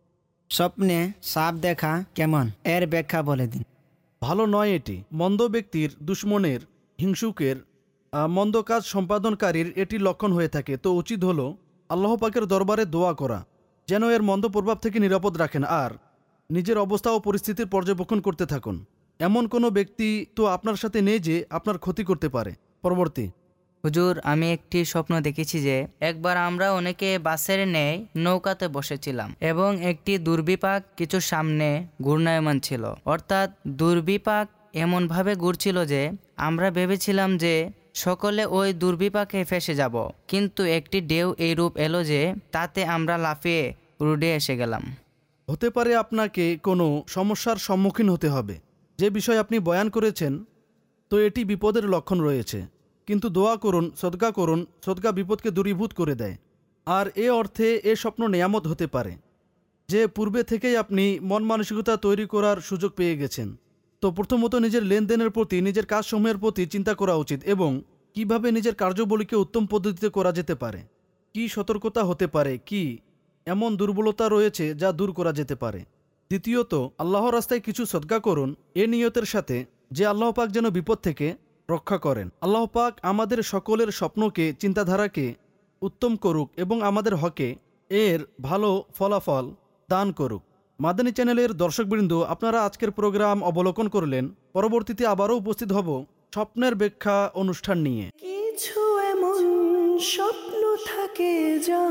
স্বপ্নে সাপ দেখা কেমন, এর ব্যাখ্যা বলে দিন। ভালো নয় এটি। মন্দ ব্যক্তির, দুশ্মনের, হিংসুকের, মন্দ কাজ সম্পাদনকারীর এটি লক্ষণ হয়ে থাকে। তো উচিত হলো আল্লাহ পাকের দরবারে দোয়া করা যেন এর মন্দ প্রভাব থেকে নিরাপদ রাখেন আর নিজের অবস্থা ও পরিস্থিতির পর্যবেক্ষণ করতে থাকুন। এমন কোনো ব্যক্তি তো আপনার সাথে নেই যে আপনার ক্ষতি করতে পারে। পরবর্তী হুজুর, আমি একটি স্বপ্ন দেখেছি যে একবার আমরা অনেকে বাসের ন্যায় নৌকাতে বসেছিলাম এবং একটি দুর্বিপাক কিছু সামনে ঘূর্ণায়মান ছিল। অর্থাৎ দুর্বিপাক এমনভাবে ঘুরছিল যে আমরা ভেবেছিলাম যে সকলে ওই দুর্বিপাকে ফেসে যাব, কিন্তু একটি ঢেউ এই রূপ এলো যে তাতে আমরা লাফিয়ে রুডে এসে গেলাম। হতে পারে আপনাকে কোনো সমস্যার সম্মুখীন হতে হবে। যে বিষয় আপনি বয়ান করেছেন তো এটি বিপদের লক্ষণ রয়েছে, কিন্তু দোয়া করুন, সদকা করুন, সদকা বিপদকে দূরীভূত করে দেয়। আর এ অর্থে এ স্বপ্ন নেয়ামত হতে পারে যে পূর্বে থেকেই আপনি মন মানসিকতা তৈরি করার সুযোগ পেয়ে গেছেন। তো প্রথমত নিজের লেনদেনের প্রতি, নিজের কাজসমূহের প্রতি চিন্তা করা উচিত এবং কিভাবে নিজের কার্যবলীকে উত্তম পদ্ধতিতে করা যেতে পারে, কি সতর্কতা হতে পারে, কি এমন দুর্বলতা রয়েছে যা দূর করা যেতে পারে। দ্বিতীয়ত আল্লাহর রাস্তায় কিছু সদকা করুন এ নিয়তের সাথে যে আল্লাহ পাক যেন বিপদ থেকে রক্ষা করেন। আল্লাহ পাক আমাদের সকলের স্বপ্নকে, চিন্তাধারাকে উত্তম করুক এবং আমাদের হকে এর ভালো ফলাফল দান করুক। মাদানী চ্যানেলের দর্শকবৃন্দ, আপনারা আজকের প্রোগ্রাম অবলোকন করলেন। পরবর্তীতে আবারও উপস্থিত হব স্বপ্নের ব্যাখ্যা অনুষ্ঠান নিয়ে। কিছু এমন স্বপ্ন থাকে যা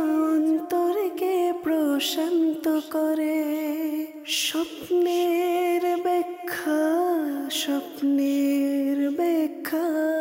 অন্তরকে প্রশান্ত করে। স্বপ্নের ব্যাখ্যা, স্বপ্নের ব্যাখ্যা।